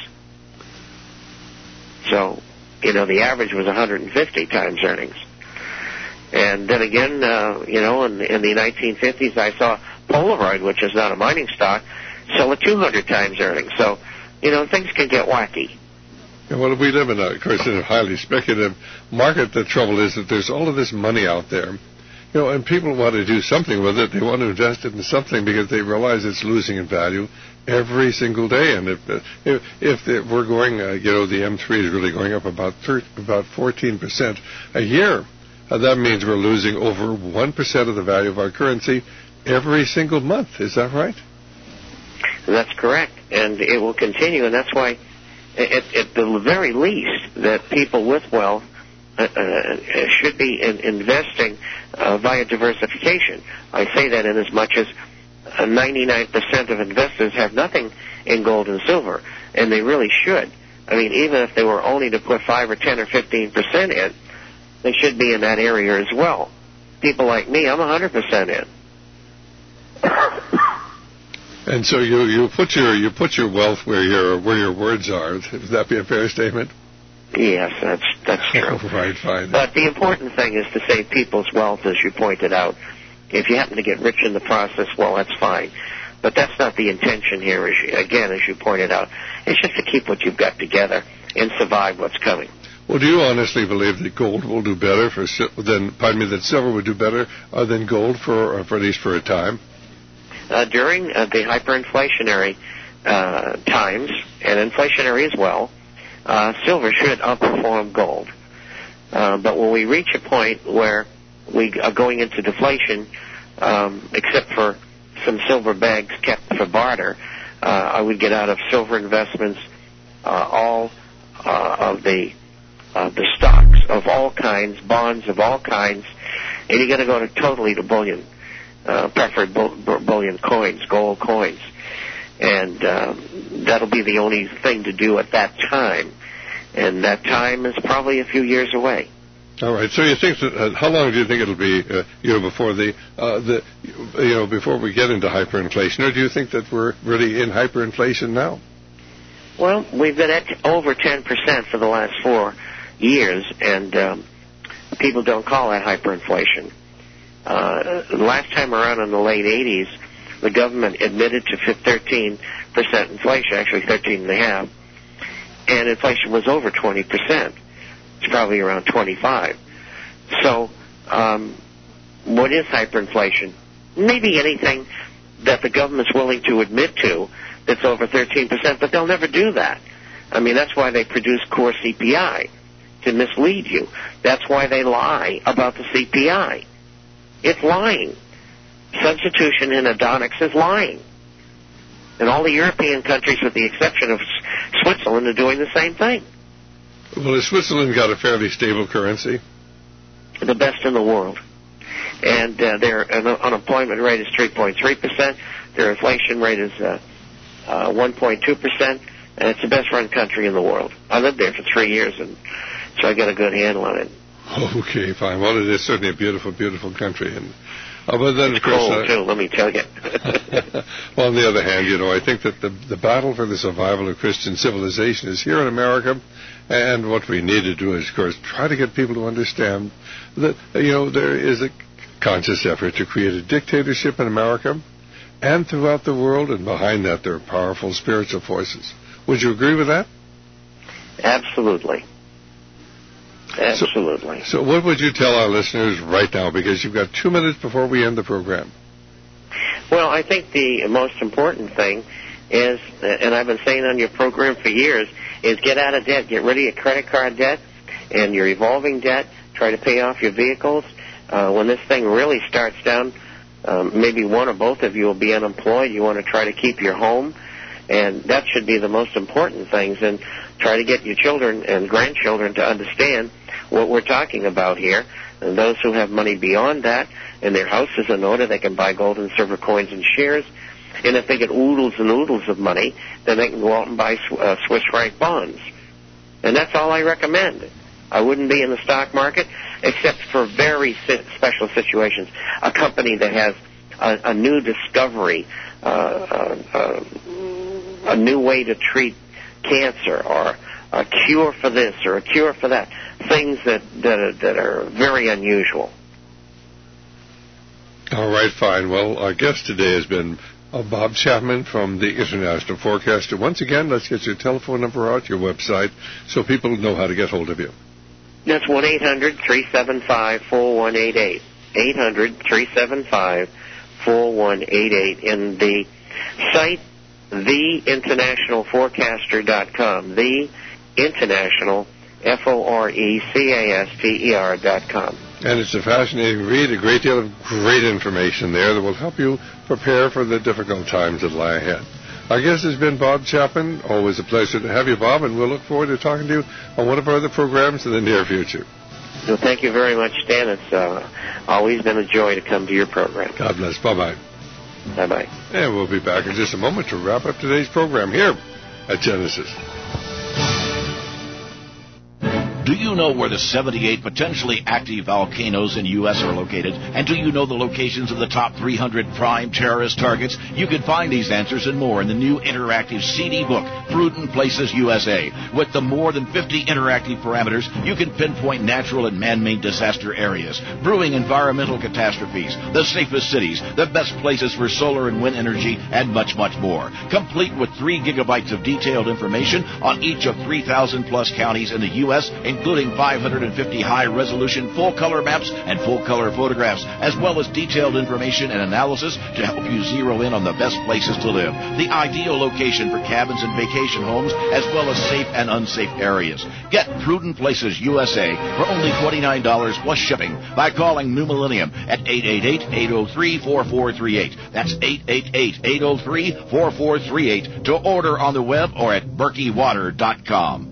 So, you know, the average was one hundred fifty times earnings. And then again, uh, you know, in, in the nineteen fifties, I saw Polaroid, which is not a mining stock, sell at two hundred times earnings. So, you know, things can get wacky. Yeah, well, we live in, a, of course, in a highly speculative market. The trouble is that there's all of this money out there, you know, and people want to do something with it. They want to invest it in something because they realize it's losing in value every single day. And if if, if we're going, uh, you know, the M three is really going up about thirty, about fourteen percent a year. Uh, that means we're losing over one percent of the value of our currency every single month. Is that right? That's correct. And it will continue. And that's why, at, at the very least, that people with wealth uh, uh, should be in, investing uh, via diversification. I say that in as much as uh, ninety-nine percent of investors have nothing in gold and silver. And they really should. I mean, even if they were only to put five or ten or fifteen percent in, they should be in that area as well. People like me, I'm one hundred percent in. And so you, you put your you put your wealth where your where your words are. Would that be a fair statement? Yes, that's that's true. Right, fine. But the important thing is to save people's wealth, as you pointed out. If you happen to get rich in the process, well, that's fine. But that's not the intention here. As you, again, as you pointed out, it's just to keep what you've got together and survive what's coming. Well, do you honestly believe that gold will do better for than, pardon me, that silver would do better uh, than gold for, uh, for at least for a time? Uh, during uh, the hyperinflationary uh, times, and inflationary as well, uh, silver should outperform gold. Uh, but when we reach a point where we are going into deflation, um, except for some silver bags kept for barter, uh, I would get out of silver investments uh, all uh, of the Uh, the stocks of all kinds, bonds of all kinds, and you're going to go to totally to bullion, uh, preferred bull, bullion coins, gold coins, and um, that'll be the only thing to do at that time, and that time is probably a few years away. All right. So you think that, uh, how long do you think it'll be, uh, you know, before the uh, the you know before we get into hyperinflation, or do you think that we're really in hyperinflation now? Well, we've been at over ten percent for the last four years, and um, people don't call that hyperinflation. Uh, last time around in the late eighties, the government admitted to thirteen percent inflation, actually thirteen and a half, and inflation was over twenty percent. It's probably around twenty-five. So, um, what is hyperinflation? Maybe anything that the government's willing to admit to that's over thirteen percent, but they'll never do that. I mean, that's why they produce core C P I, to mislead you. That's why they lie about the C P I. It's lying. Substitution in hedonics is lying. And all the European countries, with the exception of Switzerland, are doing the same thing. Well, has Switzerland got a fairly stable currency? The best in the world. And uh, their uh, unemployment rate is three point three percent. Their inflation rate is uh, uh, one point two percent. And it's the best-run country in the world. I lived there for three years, and so I got a good handle on it. Okay, fine. Well, it is certainly a beautiful, beautiful country. And uh, but then, it's of course, cold, uh, too, let me tell you. Well, on the other hand, you know, I think that the, the battle for the survival of Christian civilization is here in America. And what we need to do is, of course, try to get people to understand that, you know, there is a conscious effort to create a dictatorship in America and throughout the world, and behind that there are powerful spiritual forces. Would you agree with that? Absolutely. Absolutely. So, so what would you tell our listeners right now? Because you've got two minutes before we end the program. Well, I think the most important thing is, and I've been saying on your program for years, is get out of debt. Get rid of your credit card debt and your revolving debt. try to pay off your vehicles. Uh, when this thing really starts down, um, maybe one or both of you will be unemployed. You want to try to keep your home, and that should be the most important things. And try to get your children and grandchildren to understand what we're talking about here. And those who have money beyond that and their house is in order, they can buy gold and silver coins and shares. And if they get oodles and oodles of money, then they can go out and buy uh, Swiss franc bonds. And that's all I recommend. I wouldn't be in the stock market except for very special situations. A company that has a, a new discovery, uh, uh, uh, a new way to treat cancer, or a cure for this or a cure for that, things that, that, are, that are very unusual. All right, fine. Well, our guest today has been uh, Bob Chapman from the International Forecaster. Once again, let's get your telephone number out, your website, so people know how to get hold of you. That's one eight hundred three seven five four one eight eight. eight hundred three seven five four one eight eight. And the site, the international forecaster dot com. The International, F O R E C A S T E R dot com. And it's a fascinating read, a great deal of great information there that will help you prepare for the difficult times that lie ahead. Our guest has been Bob Chapman. Always a pleasure to have you, Bob, and we'll look forward to talking to you on one of our other programs in the near future. Well, thank you very much, Stan. It's uh, always been a joy to come to your program. God bless. Bye-bye. Bye-bye. And we'll be back in just a moment to wrap up today's program here at Genesis. Do you know where the seventy-eight potentially active volcanoes in the U S are located? And do you know the locations of the top three hundred prime terrorist targets? You can find these answers and more in the new interactive C D book, Prudent Places U S A. With the more than fifty interactive parameters, you can pinpoint natural and man-made disaster areas, brewing environmental catastrophes, the safest cities, the best places for solar and wind energy, and much, much more. Complete with three gigabytes of detailed information on each of three thousand plus counties in the U S, including five hundred fifty high-resolution full-color maps and full-color photographs, as well as detailed information and analysis to help you zero in on the best places to live, the ideal location for cabins and vacation homes, as well as safe and unsafe areas. Get Prudent Places U S A for only twenty-nine dollars plus shipping by calling New Millennium at eight eight eight, eight oh three, four four three eight. That's eight eight eight, eight oh three, four four three eight to order on the web or at berkey water dot com.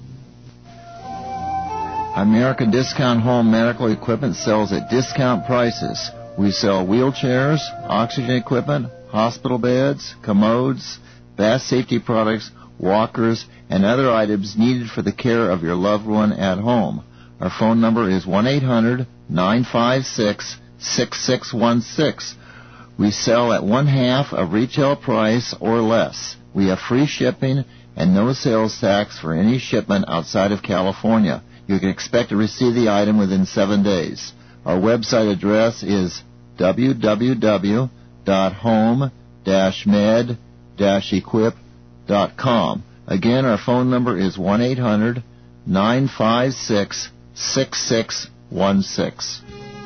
American Discount Home Medical Equipment sells at discount prices. We sell wheelchairs, oxygen equipment, hospital beds, commodes, bath safety products, walkers, and other items needed for the care of your loved one at home. Our phone number is one eight hundred, nine five six, six six one six. We sell at one half of retail price or less. We have free shipping and no sales tax for any shipment outside of California. You can expect to receive the item within seven days. Our website address is w w w dot home dash med dash equip dot com. Again, our phone number is one eight hundred, nine five six, six six one six.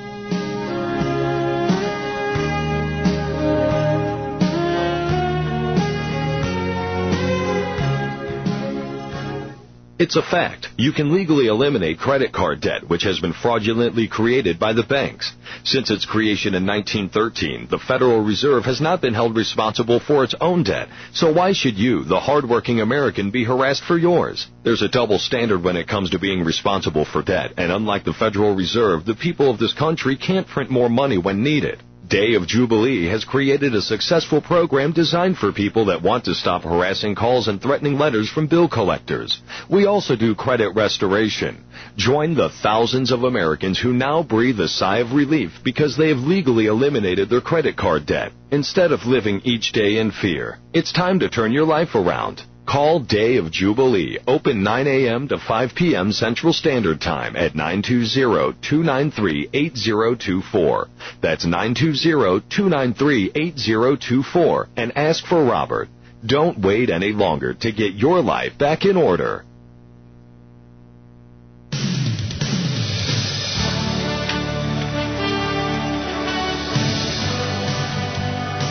It's a fact. You can legally eliminate credit card debt, which has been fraudulently created by the banks. Since its creation in nineteen thirteen, the Federal Reserve has not been held responsible for its own debt. So why should you, the hardworking American, be harassed for yours? There's a double standard when it comes to being responsible for debt, and unlike the Federal Reserve, the people of this country can't print more money when needed. Day of Jubilee has created a successful program designed for people that want to stop harassing calls and threatening letters from bill collectors. We also do credit restoration. Join the thousands of Americans who now breathe a sigh of relief because they have legally eliminated their credit card debt instead of living each day in fear. It's time to turn your life around. Call Day of Jubilee, open nine a.m. to five p.m. Central Standard Time at nine two zero, two nine three, eight zero two four. That's nine two zero, two nine three, eight zero two four, and ask for Robert. Don't wait any longer to get your life back in order.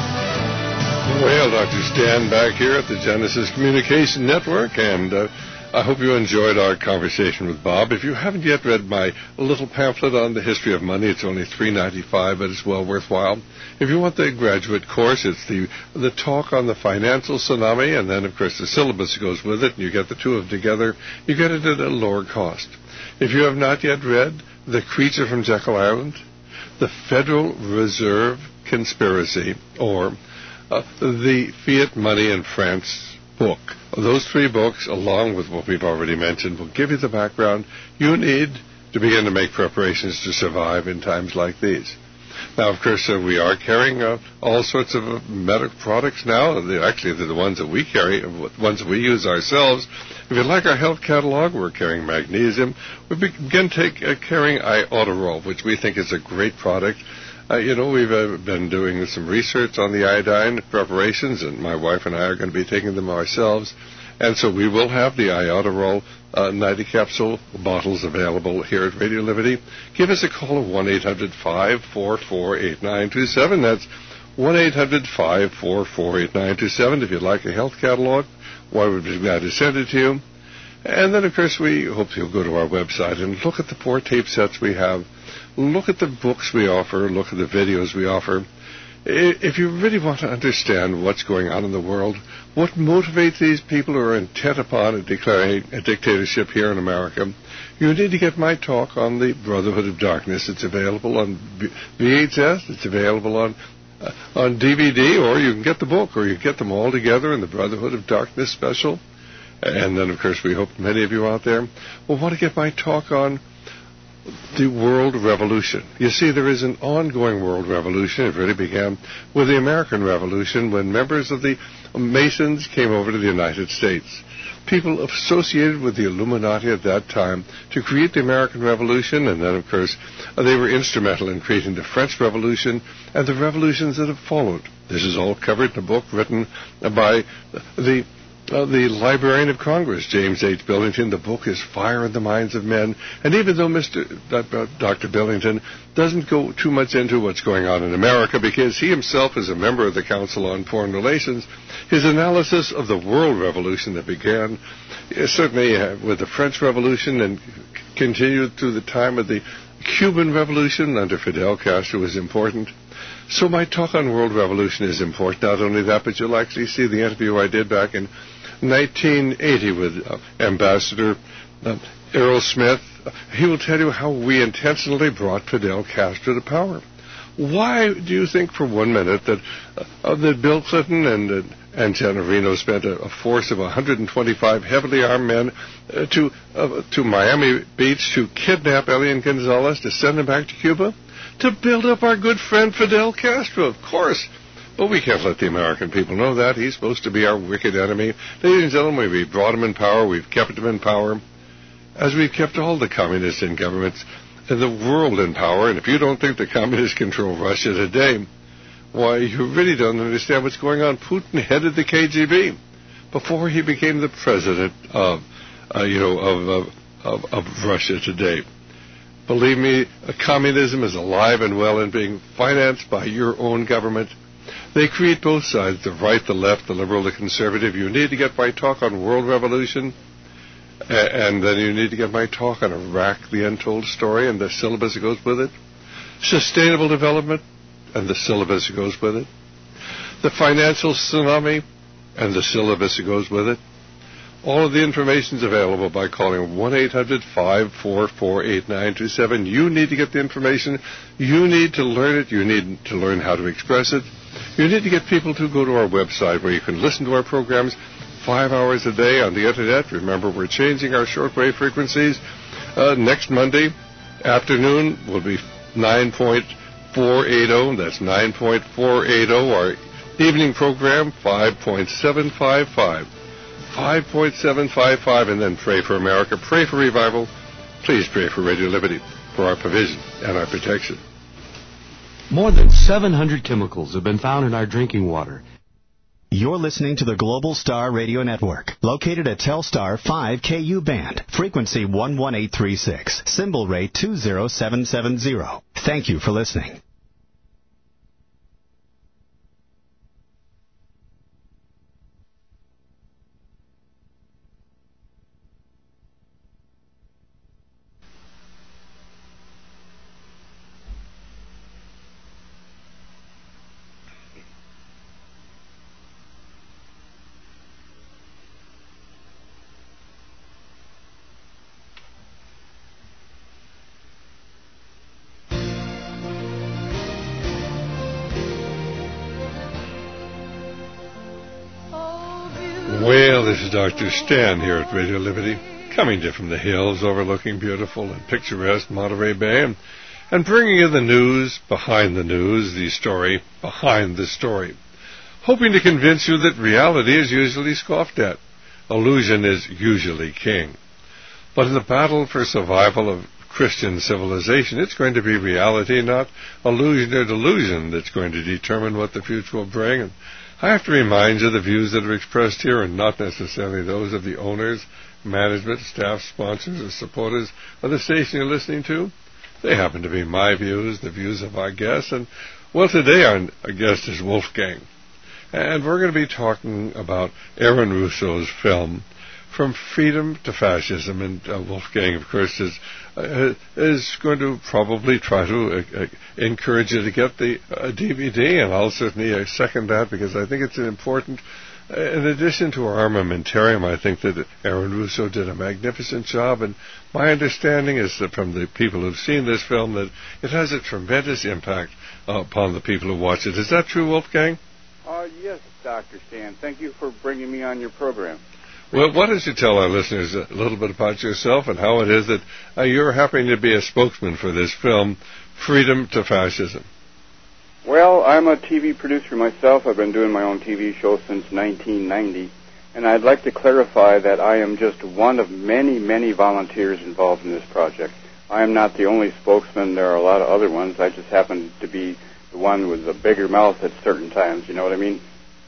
Well, Doctor Stan back here at the Genesis Communication Network, and uh, I hope you enjoyed our conversation with Bob. If you haven't yet read my little pamphlet on the history of money, it's only three dollars and ninety-five cents, but it's well worthwhile. If you want the graduate course, it's the the talk on the financial tsunami, and then, of course, the syllabus goes with it, and you get the two of them together. You get it at a lower cost. If you have not yet read The Creature from Jekyll Island, The Federal Reserve Conspiracy, or uh, The Fiat Money in France book, those three books, along with what we've already mentioned, will give you the background you need to begin to make preparations to survive in times like these. Now, of course, uh, we are carrying uh, all sorts of uh, medical products now. They're actually, they're the ones that we carry, the ones that we use ourselves. If you like our health catalog, we're carrying magnesium. We begin take, uh, carrying Iodoral, which we think is a great product. Uh, you know, we've uh, been doing some research on the iodine preparations, and my wife and I are going to be taking them ourselves. And so we will have the Iodoral uh, ninety capsule bottles available here at Radio Liberty. Give us a call of one eight hundred five four four eight nine two seven. That's one eight hundred five four four eight nine two seven. If you'd like a health catalog, why would we be glad to send it to you? And then, of course, we hope you'll go to our website and look at the four tape sets we have. Look at the books we offer. Look at the videos we offer. If you really want to understand what's going on in the world, what motivates these people who are intent upon declaring a dictatorship here in America, you need to get my talk on the Brotherhood of Darkness. It's available on V H S. It's available on uh, on D V D, or you can get the book, or you can get them all together in the Brotherhood of Darkness special. And then, of course, we hope many of you out there will want to get my talk on the world revolution. You see, there is an ongoing world revolution. It really began with the American Revolution when members of the Masons came over to the United States. People associated with the Illuminati at that time to create the American Revolution, and then, of course, they were instrumental in creating the French Revolution and the revolutions that have followed. This is all covered in a book written by the Uh, the Librarian of Congress, James H. Billington. The book is Fire in the Minds of Men. And even though Mister Uh, Doctor Billington doesn't go too much into what's going on in America, because he himself is a member of the Council on Foreign Relations, his analysis of the world revolution that began uh, certainly uh, with the French Revolution and c- continued through the time of the Cuban Revolution under Fidel Castro is important. So my talk on world revolution is important. Not only that, but you'll actually see the interview I did back in nineteen eighty with uh, Ambassador uh, Errol Smith. He will tell you how we intentionally brought Fidel Castro to power. Why do you think for one minute that uh, that Bill Clinton and uh, and Janet Reno spent a, a force of one hundred twenty-five heavily armed men uh, to uh, to Miami Beach to kidnap Elian Gonzalez, to send him back to Cuba? To build up our good friend Fidel Castro, of course. But we can't let the American people know that. He's supposed to be our wicked enemy. Ladies and gentlemen, we've brought him in power. We've kept him in power, as we've kept all the communists in governments in the world in power. And if you don't think the communists control Russia today, why, you really don't understand what's going on. Putin headed the K G B before he became the president of, uh, you know, of, of, of Russia today. Believe me, communism is alive and well and being financed by your own government. They create both sides, the right, the left, the liberal, the conservative. You need to get my talk on world revolution, and then you need to get my talk on Iraq, the untold story, and the syllabus that goes with it. Sustainable development, and the syllabus that goes with it. The financial tsunami, and the syllabus that goes with it. All of the information is available by calling one eight hundred five four four eight nine two seven. You need to get the information. You need to learn it. You need to learn how to express it. You need to get people to go to our website where you can listen to our programs five hours a day on the Internet. Remember, we're changing our shortwave frequencies. Uh, next Monday afternoon will be nine point four eight zero. That's nine point four eight zero. Our evening program, five point seven five five. five point seven five five, and then pray for America, pray for revival. Please pray for Radio Liberty, for our provision and our protection. More than seven hundred chemicals have been found in our drinking water. You're listening to the Global Star Radio Network, located at Telstar five K U band, frequency one one eight three six, symbol rate two zero seven seven zero. Thank you for listening. Well, this is Doctor Stan here at Radio Liberty, coming to you from the hills overlooking beautiful and picturesque Monterey Bay, and, and bringing you the news behind the news, the story behind the story, hoping to convince you that reality is usually scoffed at. Illusion is usually king. But in the battle for survival of Christian civilization, it's going to be reality, not illusion or delusion, that's going to determine what the future will bring. And I have to remind you the views that are expressed here are not necessarily those of the owners, management, staff, sponsors, or supporters of the station you're listening to. They happen to be my views, the views of our guests, and, well, today our, our guest is Wolfgang. And we're going to be talking about Aaron Russo's film, From Freedom to Fascism, and uh, Wolfgang, of course, is uh, is going to probably try to uh, uh, encourage you to get the uh, D V D, and I'll certainly uh, second that, because I think it's an important, uh, in addition to our armamentarium, I think that Aaron Russo did a magnificent job, and my understanding is that from the people who've seen this film that it has a tremendous impact uh, upon the people who watch it. Is that true, Wolfgang? Uh, yes, Doctor Stan. Thank you for bringing me on your program. Well, why don't you tell our listeners a little bit about yourself and how it is that uh, you're happening to be a spokesman for this film, Freedom to Fascism? Well, I'm a T V producer myself. I've been doing my own T V show since nineteen ninety, and I'd like to clarify that I am just one of many, many volunteers involved in this project. I am not the only spokesman. There are a lot of other ones. I just happen to be the one with the bigger mouth at certain times. You know what I mean?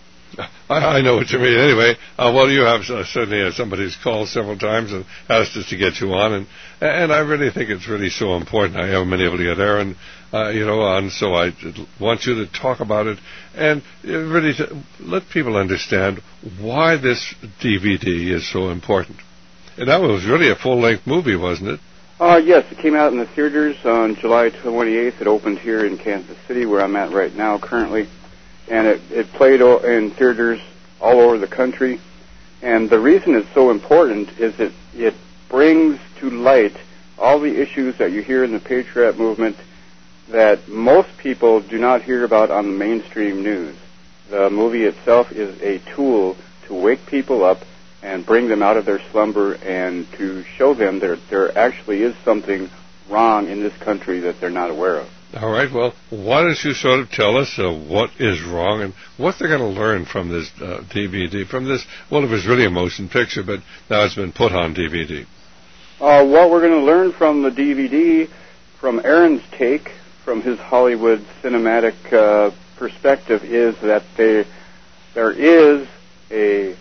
I, I know what you mean. Anyway, uh, well, you have uh, certainly uh, somebody's called several times and asked us to get you on, and and I really think it's really so important. I haven't been able to get Aaron, uh, you know, on, so I want you to talk about it and really to let people understand why this D V D is so important. And that was really a full-length movie, wasn't it? Uh, yes, it came out in the theaters on July twenty-eighth. It opened here in Kansas City, where I'm at right now currently. And it, it played in theaters all over the country. And the reason it's so important is that it brings to light all the issues that you hear in the Patriot movement that most people do not hear about on the mainstream news. The movie itself is a tool to wake people up and bring them out of their slumber and to show them that there actually is something wrong in this country that they're not aware of. All right, well, why don't you sort of tell us uh, what is wrong and what they're going to learn from this uh, D V D, from this, well, it was really a motion picture, but now it's been put on D V D. Uh, what we're going to learn from the D V D, from Aaron's take, from his Hollywood cinematic uh, perspective, is that they, there is a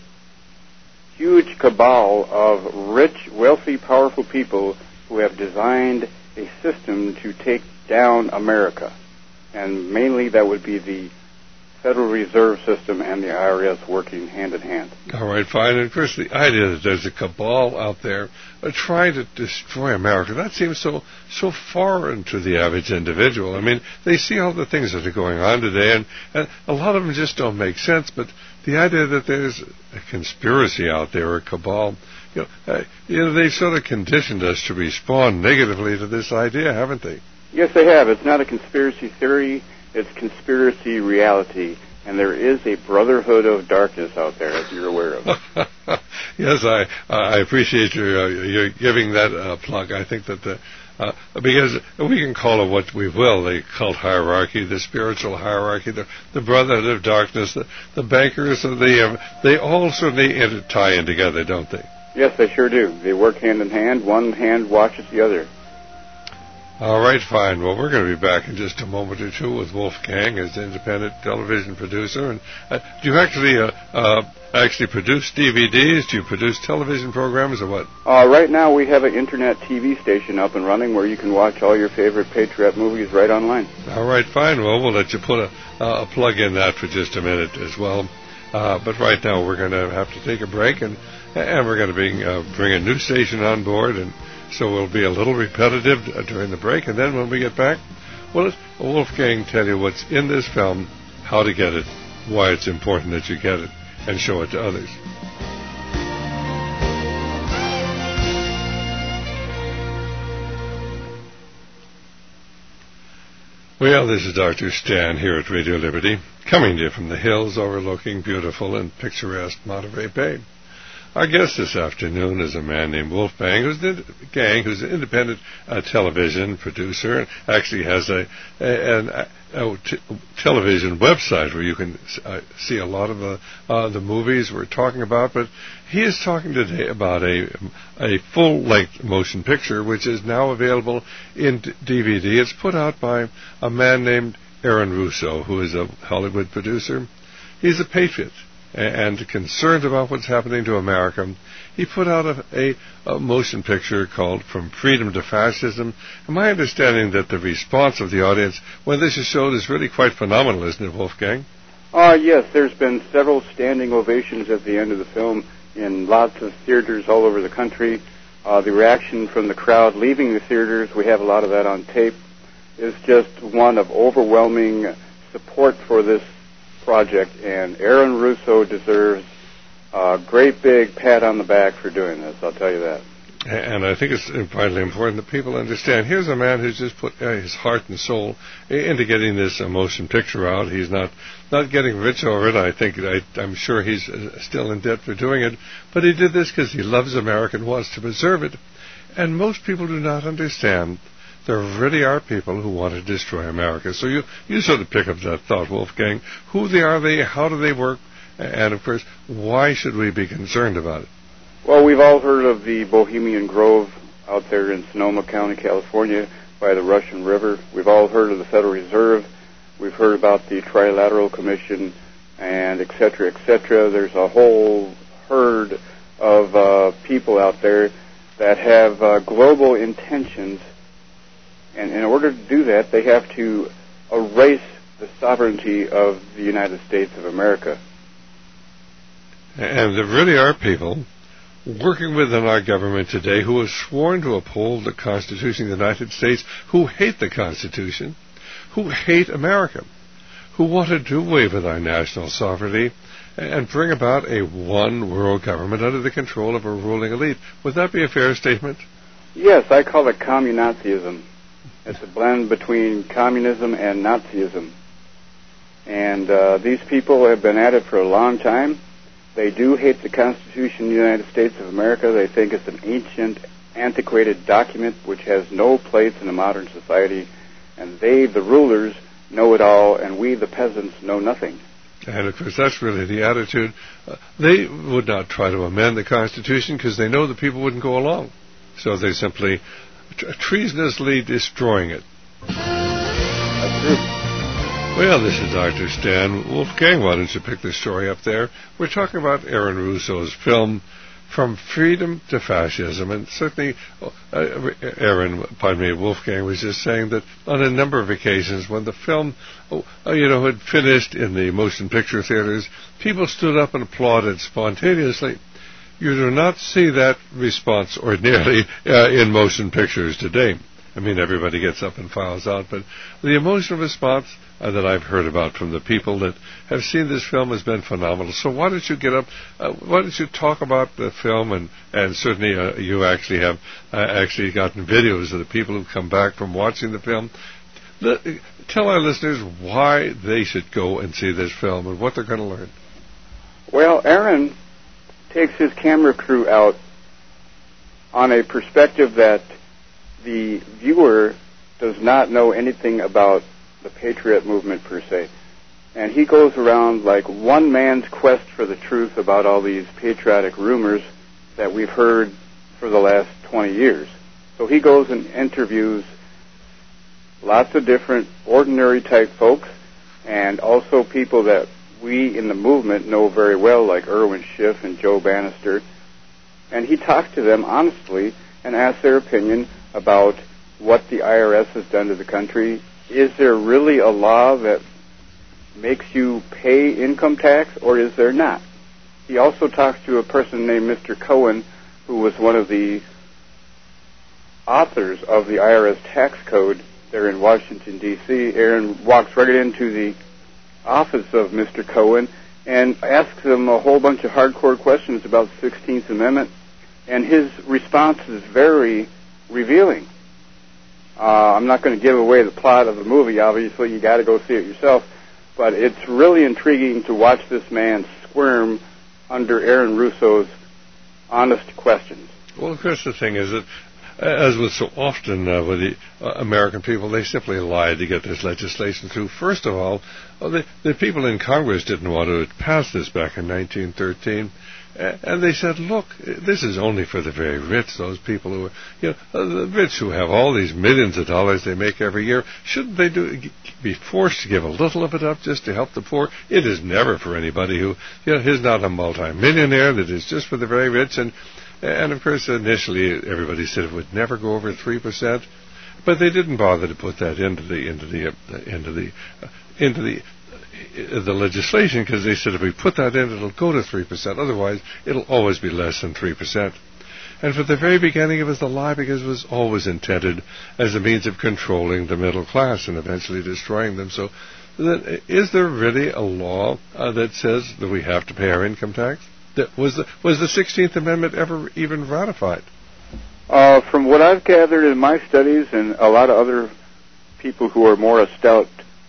huge cabal of rich, wealthy, powerful people who have designed a system to take down America. And mainly that would be the Federal Reserve System and the I R S working hand in hand. All right, fine. And of course, the idea that there's a cabal out there uh, trying to destroy America, that seems so so foreign to the average individual. I mean, they see all the things that are going on today, and, and a lot of them just don't make sense, but the idea that there's a conspiracy out there, or a cabal, you know, uh, you know, they've sort of conditioned us to respond negatively to this idea, haven't they? Yes, they have. It's not a conspiracy theory. It's conspiracy reality. And there is a brotherhood of darkness out there, as you're aware of. Yes, I I appreciate your, uh, your giving that uh, plug. I think that the, uh, because we can call it what we will, the cult hierarchy, the spiritual hierarchy, the, the brotherhood of darkness, the, the bankers, and the, um, they all certainly inter- tie in together, don't they? Yes, they sure do. They work hand in hand. One hand watches the other. All right, fine. Well, we're going to be back in just a moment or two with Wolfgang as independent television producer. And uh, do you actually uh, uh, actually produce D V Ds? Do you produce television programs, or what? Uh, right now, we have an internet T V station up and running where you can watch all your favorite Patriot movies right online. All right, fine. Well, we'll let you put a, uh, a plug in that for just a minute as well. Uh, but right now, we're going to have to take a break, and and we're going to bring uh, bring a new station on board, and so we'll be a little repetitive uh, during the break, and then when we get back, well, let Wolfgang tell you what's in this film, how to get it, why it's important that you get it, and show it to others. Well, this is Doctor Stan here at Radio Liberty, coming to you from the hills overlooking beautiful and picturesque Monterey Bay. Our guest this afternoon is a man named Wolfgang, who's an, Gang, who's an independent uh, television producer, and actually has a, a an a, a t- television website where you can uh, see a lot of the, uh, the movies we're talking about. But he is talking today about a a full-length motion picture, which is now available in D V D. It's put out by a man named Aaron Russo, who is a Hollywood producer. He's a patriot and concerned about what's happening to America. He put out a, a, a motion picture called From Freedom to Fascism. And my understanding that the response of the audience when this is showed is really quite phenomenal, isn't it, Wolfgang? Uh, yes, there's been several standing ovations at the end of the film in lots of theaters all over the country. Uh, the reaction from the crowd leaving the theaters, we have a lot of that on tape, is just one of overwhelming support for this project, and Aaron Russo deserves a great big pat on the back for doing this, I'll tell you that. And I think it's vitally important that people understand, here's a man who's just put uh, his heart and soul into getting this uh, motion picture out. He's not not getting rich over it. I think, I, I'm sure he's uh, still in debt for doing it, but he did this because he loves America and wants to preserve it. And most people do not understand there really are people who want to destroy America. So you, you sort of pick up that thought, Wolfgang. Who they are they? How do they work? And, of course, why should we be concerned about it? Well, we've all heard of the Bohemian Grove out there in Sonoma County, California, by the Russian River. We've all heard of the Federal Reserve. We've heard about the Trilateral Commission, and et cetera, et cetera. There's a whole herd of uh, people out there that have uh, global intentions. And in order to do that, they have to erase the sovereignty of the United States of America. And there really are people working within our government today who have sworn to uphold the Constitution of the United States, who hate the Constitution, who hate America, who want to do away with our national sovereignty and bring about a one-world government under the control of a ruling elite. Would that be a fair statement? Yes, I call it communazism. It's a blend between communism and Nazism. And uh, these people have been at it for a long time. They do hate the Constitution of the United States of America. They think it's an ancient, antiquated document which has no place in a modern society. And they, the rulers, know it all, and we, the peasants, know nothing. And, of course, that's really the attitude. Uh, they would not try to amend the Constitution because they know the people wouldn't go along. So they simply treasonously destroying it. That's true. Well, this is Doctor Stan. Wolfgang, why don't you pick this story up there? We're talking about Aaron Russo's film, From Freedom to Fascism. And certainly, uh, Aaron, pardon me, Wolfgang was just saying that on a number of occasions when the film, oh, you know, had finished in the motion picture theaters, people stood up and applauded spontaneously. You do not see that response ordinarily uh, in motion pictures today. I mean, everybody gets up and files out, but the emotional response uh, that I've heard about from the people that have seen this film has been phenomenal. So why don't you get up, uh, why don't you talk about the film, and, and certainly uh, you actually have uh, actually gotten videos of the people who've come back from watching the film. Let, tell our listeners why they should go and see this film and what they're going to learn. Well, Aaron takes his camera crew out on a perspective that the viewer does not know anything about the Patriot movement per se. And he goes around like one man's quest for the truth about all these patriotic rumors that we've heard for the last twenty years. So he goes and interviews lots of different ordinary type folks, and also people that we in the movement know very well, like Irwin Schiff and Joe Bannister. And he talked to them honestly and asked their opinion about what the I R S has done to the country. Is there really a law that makes you pay income tax, or is there not? He also talked to a person named Mister Cohen, who was one of the authors of the I R S tax code there in Washington, D C Aaron walks right into the office of Mister Cohen and asks him a whole bunch of hardcore questions about the sixteenth Amendment, and his response is very revealing. Uh, I'm not going to give away the plot of the movie, obviously. You got to go see it yourself. But it's really intriguing to watch this man squirm under Aaron Russo's honest questions. Well, of course, the thing is that, as with so often uh, with the uh, American people, they simply lied to get this legislation through. First of all, well, the, the people in Congress didn't want to pass this back in nineteen thirteen. And they said, look, this is only for the very rich, those people who are, you know, the rich who have all these millions of dollars they make every year. Shouldn't they do be forced to give a little of it up just to help the poor? It is never for anybody who, you know, is not a multimillionaire. That is just for the very rich. And, and of course, initially everybody said it would never go over three percent. But they didn't bother to put that into the, into the, uh, into the, uh, into the, the legislation, because they said if we put that in, it'll go to three percent. Otherwise, it'll always be less than three percent. And from the very beginning, it was a lie, because it was always intended as a means of controlling the middle class and eventually destroying them. So, then, is there really a law uh, that says that we have to pay our income tax? That was the was the sixteenth Amendment ever even ratified? Uh, from what I've gathered in my studies, and a lot of other people who are more astute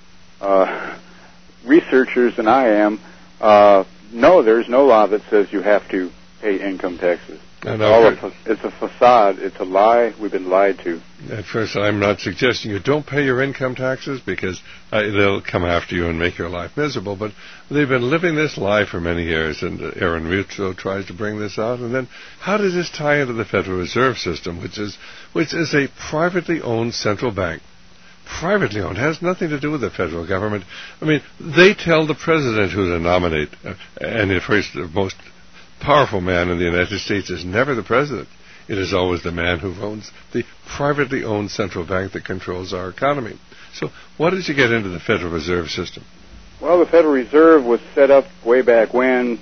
uh, researchers than I am, uh, no, there's no law that says you have to pay income taxes. It's, all a, it's a facade. It's a lie. We've been lied to. At first, I'm not suggesting you don't pay your income taxes, because uh, they'll come after you and make your life miserable. But they've been living this lie for many years, and uh, Aaron Russo tries to bring this out. And then, how does this tie into the Federal Reserve System, which is which is a privately owned central bank? Privately owned, has nothing to do with the federal government. I mean, they tell the president who to nominate, uh, and of course, the most powerful man in the United States is never the president. It is always the man who owns the privately owned central bank that controls our economy. So what did you get into the Federal Reserve System? Well, the Federal Reserve was set up way back when,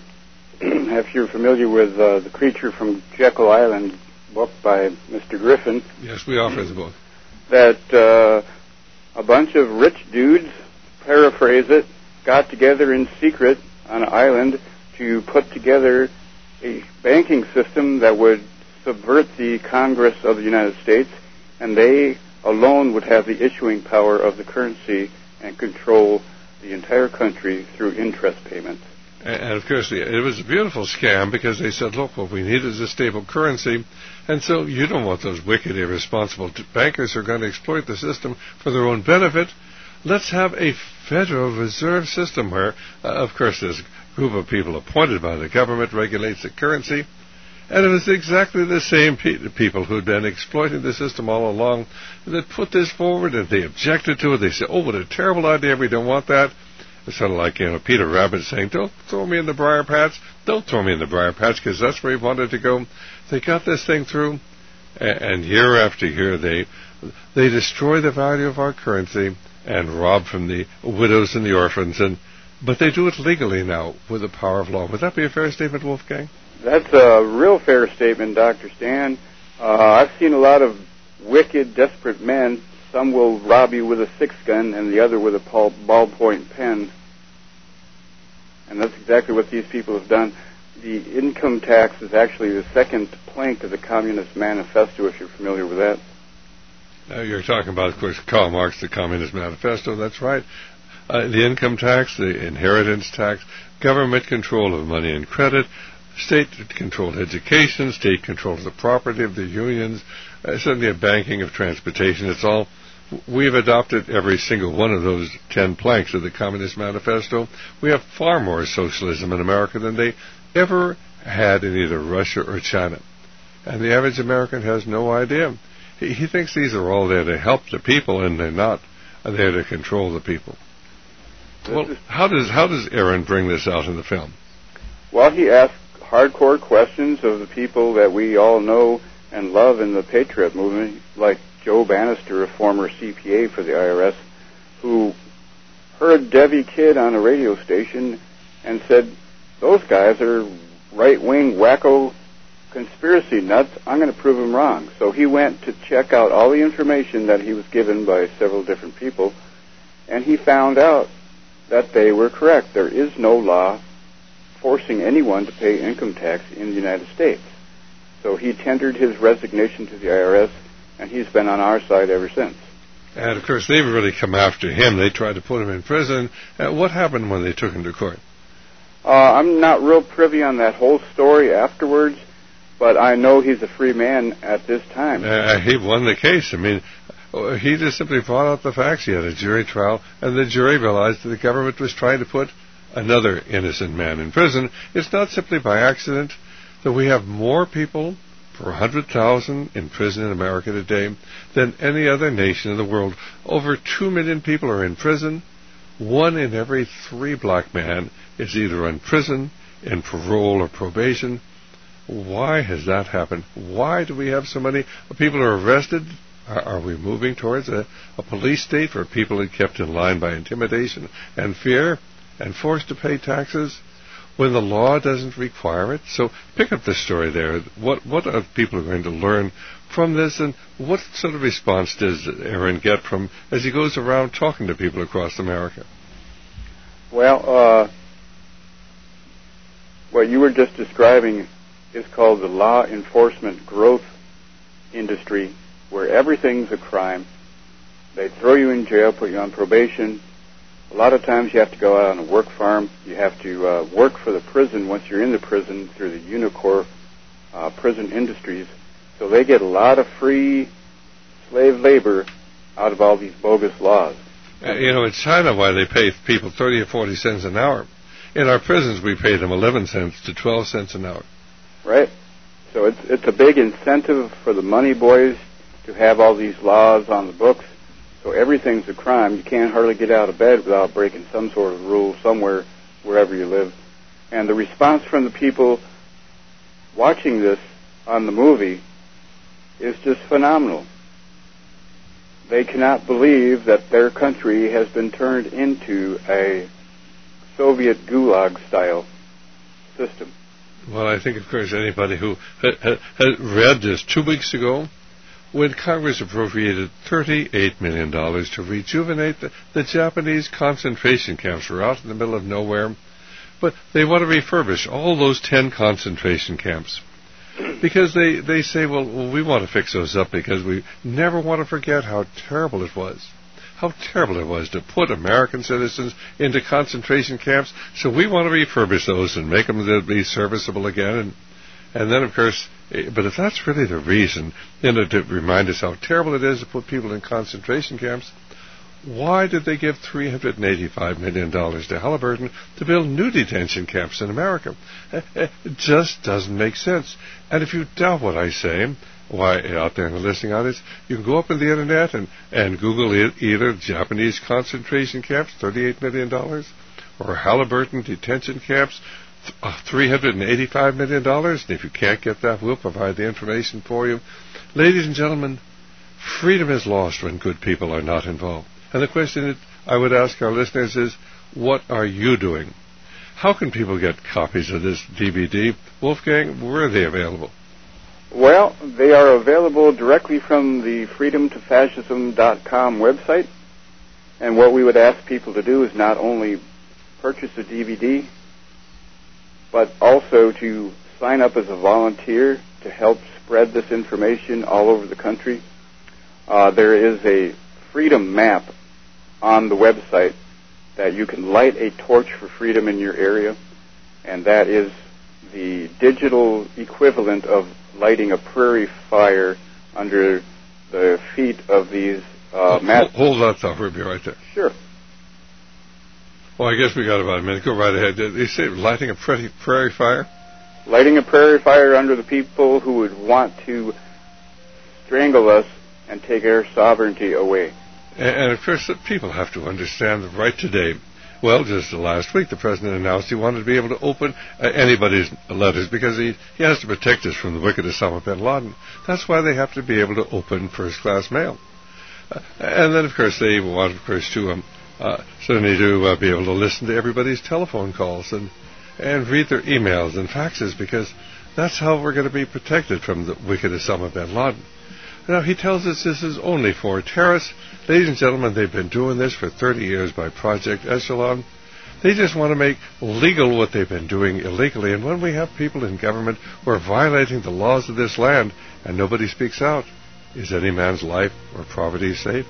if you're familiar with uh, The Creature from Jekyll Island book by Mister Griffin. Yes, we offer the book. That uh, a bunch of rich dudes, paraphrase it, got together in secret on an island to put together a banking system that would subvert the Congress of the United States, and they alone would have the issuing power of the currency and control the entire country through interest payments. And, of course, it was a beautiful scam, because they said, look, what we need is a stable currency, and so you don't want those wicked, irresponsible bankers who are going to exploit the system for their own benefit. Let's have a Federal Reserve System where, uh, of course, this group of people appointed by the government regulates the currency. And it was exactly the same pe- people who'd been exploiting the system all along that put this forward, and they objected to it. They said, oh, what a terrible idea, we don't want that. It's sort of like, you know, Peter Rabbit saying, don't throw me in the briar patch. Don't throw me in the briar patch, because that's where he wanted to go. They got this thing through, and, and year after year they they destroy the value of our currency and rob from the widows and the orphans, and but they do it legally now with the power of law. Would that be a fair statement, Wolfgang? That's a real fair statement, Doctor Stan. Uh, I've seen a lot of wicked, desperate men. Some will rob you with a six gun and the other with a ballpoint pen. And that's exactly what these people have done. The income tax is actually the second plank of the Communist Manifesto, if you're familiar with that. Uh, you're talking about, of course, Karl Marx, the Communist Manifesto. That's right. Uh, the income tax, the inheritance tax, government control of money and credit, state-controlled education, state control of the property of the unions, uh, certainly a banking of transportation. It's all, we've adopted every single one of those ten planks of the Communist Manifesto. We have far more socialism in America than they ever had in either Russia or China. And the average American has no idea. He, he thinks these are all there to help the people, and they're not there to control the people. Well, how does how does Aaron bring this out in the film? Well, he asks hardcore questions of the people that we all know and love in the Patriot movement, like Joe Bannister, a former C P A for the I R S, who heard Debbie Kidd on a radio station and said, those guys are right-wing wacko conspiracy nuts. I'm going to prove them wrong. So he went to check out all the information that he was given by several different people, and he found out that they were correct. There is no law forcing anyone to pay income tax in the United States. So he tendered his resignation to the I R S, and he's been on our side ever since. And, of course, they've really come after him. They tried to put him in prison. Uh, what happened when they took him to court? Uh, I'm not real privy on that whole story afterwards, but I know he's a free man at this time. Uh, he won the case. I mean, he just simply brought out the facts. He had a jury trial, and the jury realized that the government was trying to put another innocent man in prison. It's not simply by accident that we have more people per one hundred thousand in prison in America today than any other nation in the world. Over two million people are in prison. One in every three black men is either in prison, in parole or probation. Why has that happened? Why do we have so many people who are arrested? Are, are we moving towards a, a police state where people are kept in line by intimidation and fear and forced to pay taxes when the law doesn't require it? So pick up the story there. What what are people going to learn from this, and what sort of response does Aaron get from as he goes around talking to people across America? Well, uh, what you were just describing is called the law enforcement growth industry, where everything's a crime. They throw you in jail, put you on probation. A lot of times you have to go out on a work farm. You have to uh, work for the prison once you're in the prison through the Unicor uh, prison industries. So they get a lot of free slave labor out of all these bogus laws. Uh, you know, in China, why they pay people thirty or forty cents an hour. In our prisons, we pay them eleven cents to twelve cents an hour. Right. So it's it's a big incentive for the money boys to have all these laws on the books. So everything's a crime. You can't hardly get out of bed without breaking some sort of rule somewhere, wherever you live. And the response from the people watching this on the movie is just phenomenal. They cannot believe that their country has been turned into a Soviet gulag-style system. Well, I think, of course, anybody who had, had, had read this two weeks ago, when Congress appropriated thirty-eight million dollars to rejuvenate the, the Japanese concentration camps. We're out in the middle of nowhere, but they want to refurbish all those ten concentration camps because they, they say, well, well, we want to fix those up because we never want to forget how terrible it was. How terrible it was to put American citizens into concentration camps, so we want to refurbish those and make them to be serviceable again. And, and then, of course, but if that's really the reason, then to remind us how terrible it is to put people in concentration camps, why did they give three hundred eighty-five million dollars to Halliburton to build new detention camps in America? It just doesn't make sense. And if you doubt what I say, why, out there in the listening audience, you can go up on the Internet and, and Google it, either Japanese concentration camps, thirty-eight million dollars, or Halliburton detention camps, three hundred eighty-five million dollars. And if you can't get that, we'll provide the information for you. Ladies and gentlemen, freedom is lost when good people are not involved. And the question that I would ask our listeners is, what are you doing? How can people get copies of this D V D? Wolfgang, where are they available? Well, they are available directly from the freedom to fascism dot com website. And what we would ask people to do is not only purchase a D V D, but also to sign up as a volunteer to help spread this information all over the country. Uh, there is a freedom map on the website that you can light a torch for freedom in your area, and that is the digital equivalent of lighting a prairie fire under the feet of these uh, hold, hold that thought, Ruby, right there. Sure. Well, I guess we got about a minute. Go right ahead. Did they say lighting a prairie fire? Lighting a prairie fire under the people who would want to strangle us and take our sovereignty away. And, and of course, the people have to understand that right today, well, just last week, the president announced he wanted to be able to open uh, anybody's letters because he, he has to protect us from the wicked Osama bin Laden. That's why they have to be able to open first-class mail. Uh, and then, of course, they want, of course, to um, uh, certainly to uh, be able to listen to everybody's telephone calls and, and read their emails and faxes, because that's how we're going to be protected from the wicked Osama bin Laden. Now, he tells us this is only for terrorists. Ladies and gentlemen, they've been doing this for thirty years by Project Echelon. They just want to make legal what they've been doing illegally. And when we have people in government who are violating the laws of this land and nobody speaks out, is any man's life or property safe?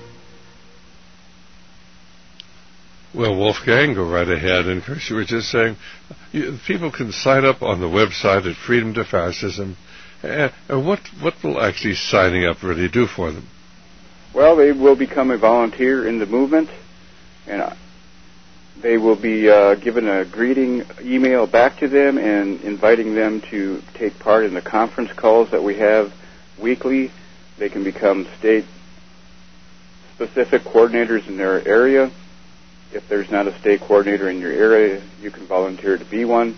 Well, Wolfgang, go right ahead. And of course, you were just saying, you, people can sign up on the website at Freedom to Fascism And, and what what will actually signing up really do for them? Well, they will become a volunteer in the movement, and uh, they will be uh, given a greeting email back to them and inviting them to take part in the conference calls that we have weekly. They can become state-specific coordinators in their area. If there's not a state coordinator in your area, you can volunteer to be one.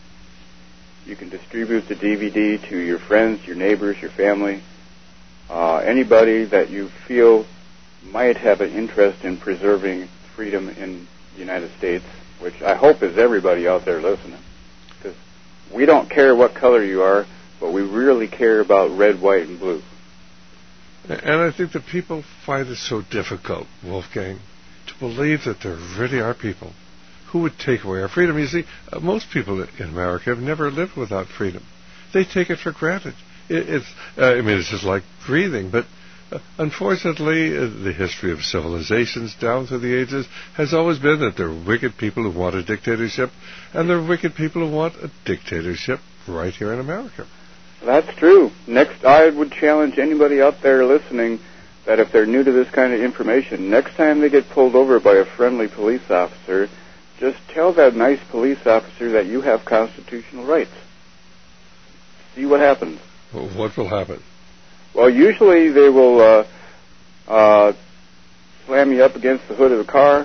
You can distribute the D V D to your friends, your neighbors, your family, uh, anybody that you feel might have an interest in preserving freedom in the United States, which I hope is everybody out there listening. Because we don't care what color you are, but we really care about red, white, and blue. And I think that people find it so difficult, Wolfgang, to believe that there really are people who would take away our freedom. You see, uh, most people in America have never lived without freedom. They take it for granted. It, it's, uh, I mean, it's just like breathing. But uh, unfortunately, uh, the history of civilizations down through the ages has always been that there are wicked people who want a dictatorship, and there are wicked people who want a dictatorship right here in America. That's true. Next, I would challenge anybody out there listening that if they're new to this kind of information, next time they get pulled over by a friendly police officer, just tell that nice police officer that you have constitutional rights. See what happens. Well, what will happen? Well, usually they will uh, uh, slam you up against the hood of the car,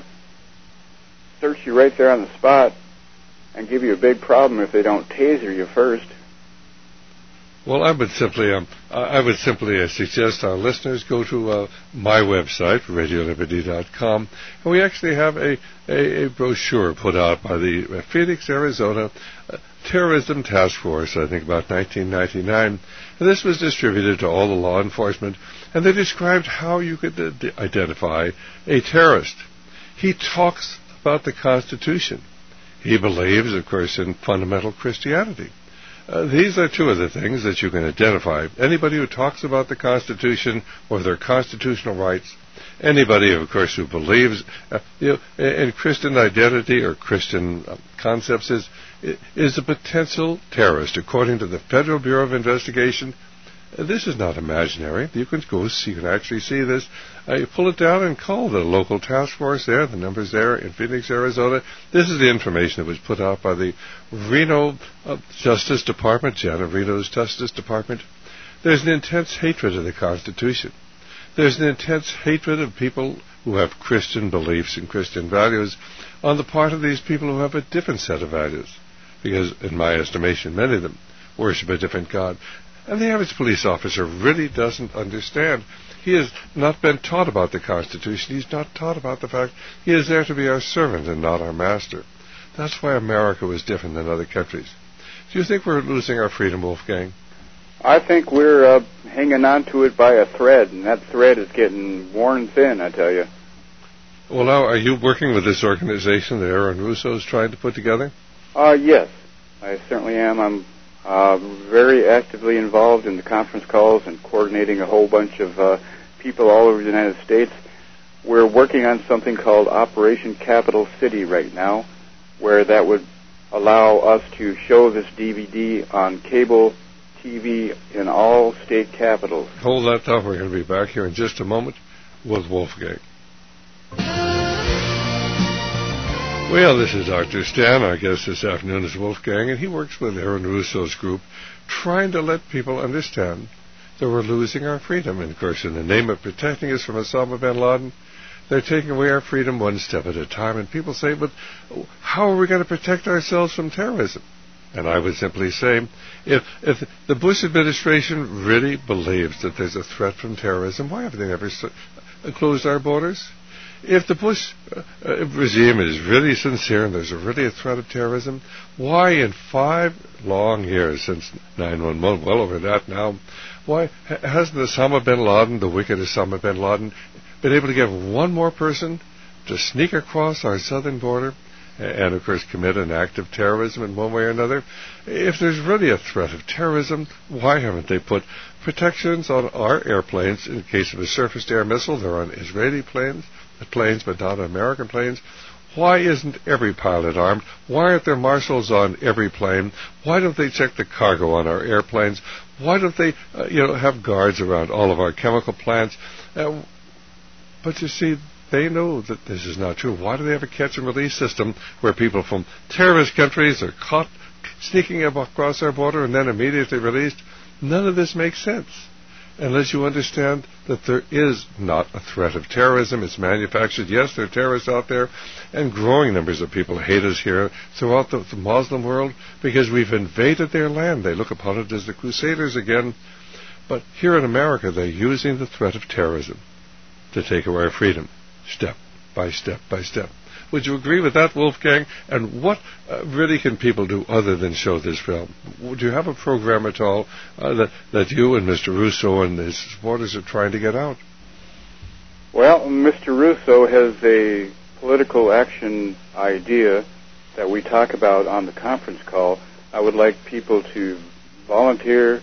search you right there on the spot, and give you a big problem if they don't taser you first. Well, I would simply, um, I would simply uh, suggest our listeners go to uh, my website, radio liberty dot com, and we actually have a, a, a brochure put out by the uh, Phoenix, Arizona uh, Terrorism Task Force, I think about nineteen ninety-nine. And this was distributed to all the law enforcement, and they described how you could uh, d- identify a terrorist. He talks about the Constitution. He believes, of course, in fundamental Christianity. Uh, these are two of the things that you can identify. Anybody who talks about the Constitution or their constitutional rights, anybody, of course, who believes uh, you know, in Christian identity or Christian uh, concepts is, is a potential terrorist, according to the Federal Bureau of Investigation. Uh, this is not imaginary. You can go see, you can actually see this. Uh, you pull it down and call the local task force there. The number's there in Phoenix, Arizona. This is the information that was put out by the Reno uh, Justice Department, Janet Reno's Justice Department. There's an intense hatred of the Constitution. There's an intense hatred of people who have Christian beliefs and Christian values on the part of these people who have a different set of values. Because, in my estimation, many of them worship a different God. And the average police officer really doesn't understand. He has not been taught about the Constitution. He's not taught about the fact he is there to be our servant and not our master. That's why America was different than other countries. Do you think we're losing our freedom, Wolfgang? I think we're uh, hanging on to it by a thread, and that thread is getting worn thin, I tell you. Well, now, are you working with this organization that Aaron Russo is trying to put together? Uh, yes, I certainly am. I'm uh, very actively involved in the conference calls and coordinating a whole bunch of uh, people all over the United States. We're working on something called Operation Capital City right now, where that would allow us to show this D V D on cable T V in all state capitals. Hold that thought. We're going to be back here in just a moment with Wolfgang. Well, this is Arthur Stan. Our guest this afternoon is Wolfgang, and he works with Aaron Russo's group, trying to let people understand that we're losing our freedom. And, of course, in the name of protecting us from Osama bin Laden, they're taking away our freedom one step at a time. And people say, but how are we going to protect ourselves from terrorism? And I would simply say, if if the Bush administration really believes that there's a threat from terrorism, why have they never closed our borders? If the Bush uh, regime is really sincere and there's a really a threat of terrorism, why in five long years since nine one one, well over that now, why hasn't Osama bin Laden, the wicked Osama bin Laden, been able to get one more person to sneak across our southern border and, of course, commit an act of terrorism in one way or another? If there's really a threat of terrorism, why haven't they put protections on our airplanes in case of a surface-to-air missile? They're on Israeli planes, planes, but not on American planes. Why isn't every pilot armed? Why aren't there marshals on every plane? Why don't they check the cargo on our airplanes? Why don't they, uh, you know, have guards around all of our chemical plants? Uh, but you see, they know that this is not true. Why do they have a catch and release system where people from terrorist countries are caught sneaking across our border and then immediately released? None of this makes sense unless you understand that there is not a threat of terrorism. It's manufactured. Yes, there are terrorists out there, and growing numbers of people hate us here throughout the, the Muslim world because we've invaded their land. They look upon it as the Crusaders again. But here in America, they're using the threat of terrorism to take away our freedom, step by step by step. Would you agree with that, Wolfgang? And what uh, really can people do other than show this film? Would you have a program at all uh, that, that you and Mister Russo and his supporters are trying to get out? Well, Mister Russo has a political action idea that we talk about on the conference call. I would like people to volunteer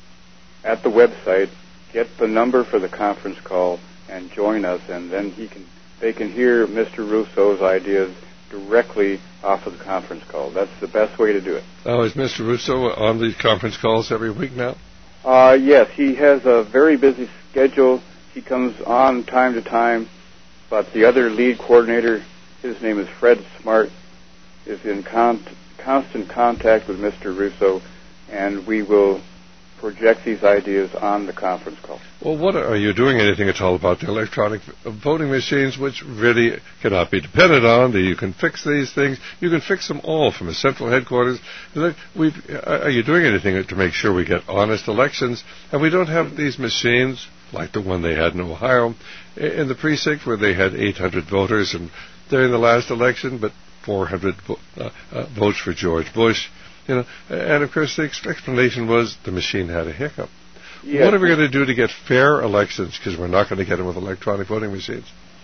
at the website, get the number for the conference call, and join us, and then he can they can hear Mister Russo's ideas directly off of the conference call. That's the best way to do it. Oh, is Mister Russo on these conference calls every week now? Uh, yes, he has a very busy schedule. He comes on time to time, but the other lead coordinator, his name is Fred Smart, is in con- constant contact with Mister Russo, and we will project these ideas on the conference call. Well, what are, are you doing anything at all about the electronic voting machines, which really cannot be depended on? That you can fix these things. You can fix them all from a central headquarters. We've, are you doing anything to make sure we get honest elections and we don't have these machines like the one they had in Ohio in the precinct where they had eight hundred voters and during the last election, but four hundred uh, uh, votes for George Bush? You know, and of course the explanation was the machine had a hiccup. Yes. What are we going to do to get fair elections? Because we're not going to get them with electronic voting machines.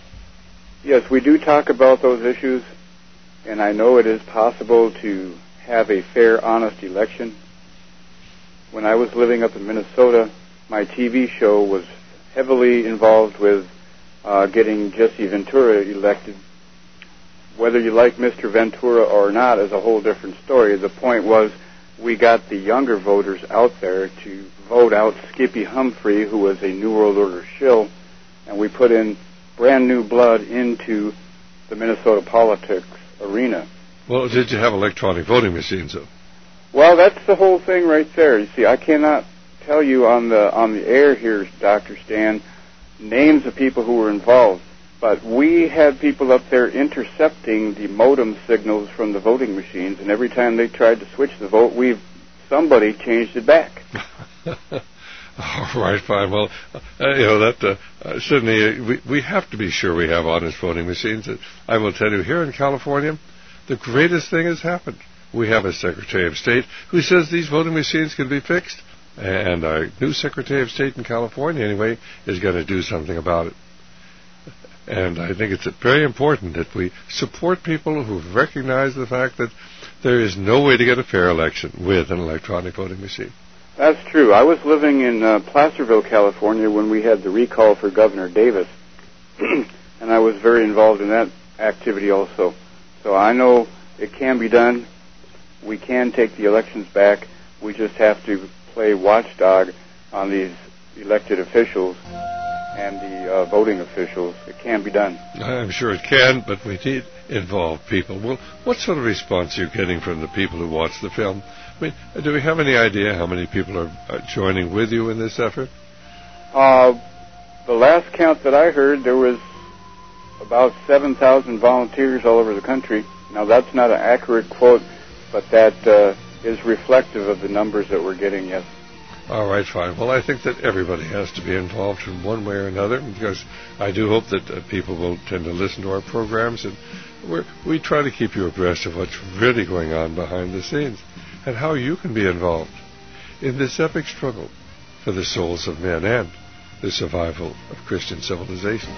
Yes, we do talk about those issues, and I know it is possible to have a fair, honest election. When I was living up in Minnesota, my T V show was heavily involved with uh, getting Jesse Ventura elected. Whether you like Mister Ventura or not is a whole different story. The point was we got the younger voters out there to vote out Skippy Humphrey, who was a New World Order shill, and we put in brand new blood into the Minnesota politics arena. Well, did you have electronic voting machines, though? Well, that's the whole thing right there. You see, I cannot tell you on the on the air here, Doctor Stan, names of people who were involved. But we had people up there intercepting the modem signals from the voting machines, and every time they tried to switch the vote, we somebody changed it back. All right, fine. Well, uh, you know that uh, uh, certainly uh, we we have to be sure we have honest voting machines. Uh, I will tell you, here in California, the greatest thing has happened. We have a Secretary of State who says these voting machines can be fixed, and our new Secretary of State in California, anyway, is going to do something about it. And I think it's very important that we support people who recognize the fact that there is no way to get a fair election with an electronic voting machine. That's true. I was living in uh, Placerville, California, when we had the recall for Governor Davis, and I was very involved in that activity also. So I know it can be done. We can take the elections back. We just have to play watchdog on these elected officials and the uh, voting officials. It can be done. I'm sure it can, but we need involved people. Well, what sort of response are you getting from the people who watch the film? I mean, do we have any idea how many people are, are joining with you in this effort? Uh, the last count that I heard, there was about seven thousand volunteers all over the country. Now, that's not an accurate quote, but that uh, is reflective of the numbers that we're getting, yes. All right, fine. Well, I think that everybody has to be involved in one way or another, because I do hope that uh, people will tend to listen to our programs, and we're, we try to keep you abreast of what's really going on behind the scenes and how you can be involved in this epic struggle for the souls of men and the survival of Christian civilization.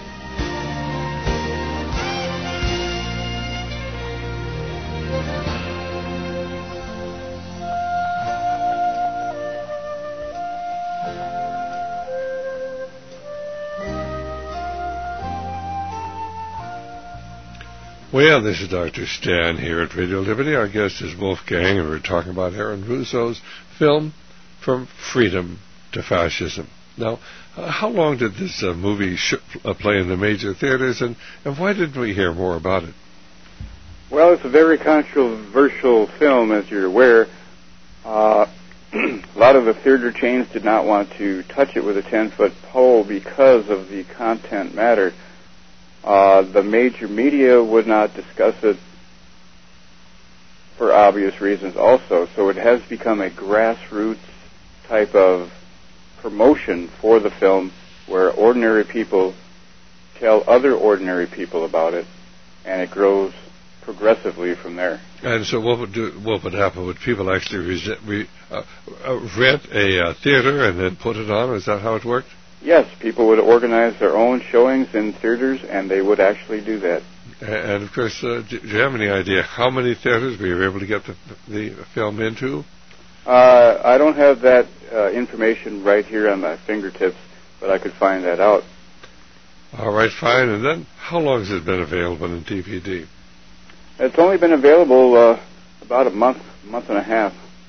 Well, this is Doctor Stan here at Radio Liberty. Our guest is Wolfgang, and we're talking about Aaron Russo's film, From Freedom to Fascism. Now, uh, how long did this uh, movie sh- uh, play in the major theaters, and, and why didn't we hear more about it? Well, it's a very controversial film, as you're aware. Uh, a lot of the theater chains did not want to touch it with a ten-foot pole because of the content matter. Uh, the major media would not discuss it for obvious reasons also, so it has become a grassroots type of promotion for the film where ordinary people tell other ordinary people about it, and it grows progressively from there. And so what would do, what would happen? Would people actually resi- re, uh, uh, rent a uh, theater and then put it on? Is that how it worked? Yes, people would organize their own showings in theaters, and they would actually do that. And, of course, uh, do, do you have any idea how many theaters we were able to get the, the film into? Uh, I don't have that uh, information right here on my fingertips, but I could find that out. All right, fine. And then how long has it been available in D V D? It's only been available uh, about a month, month and a half.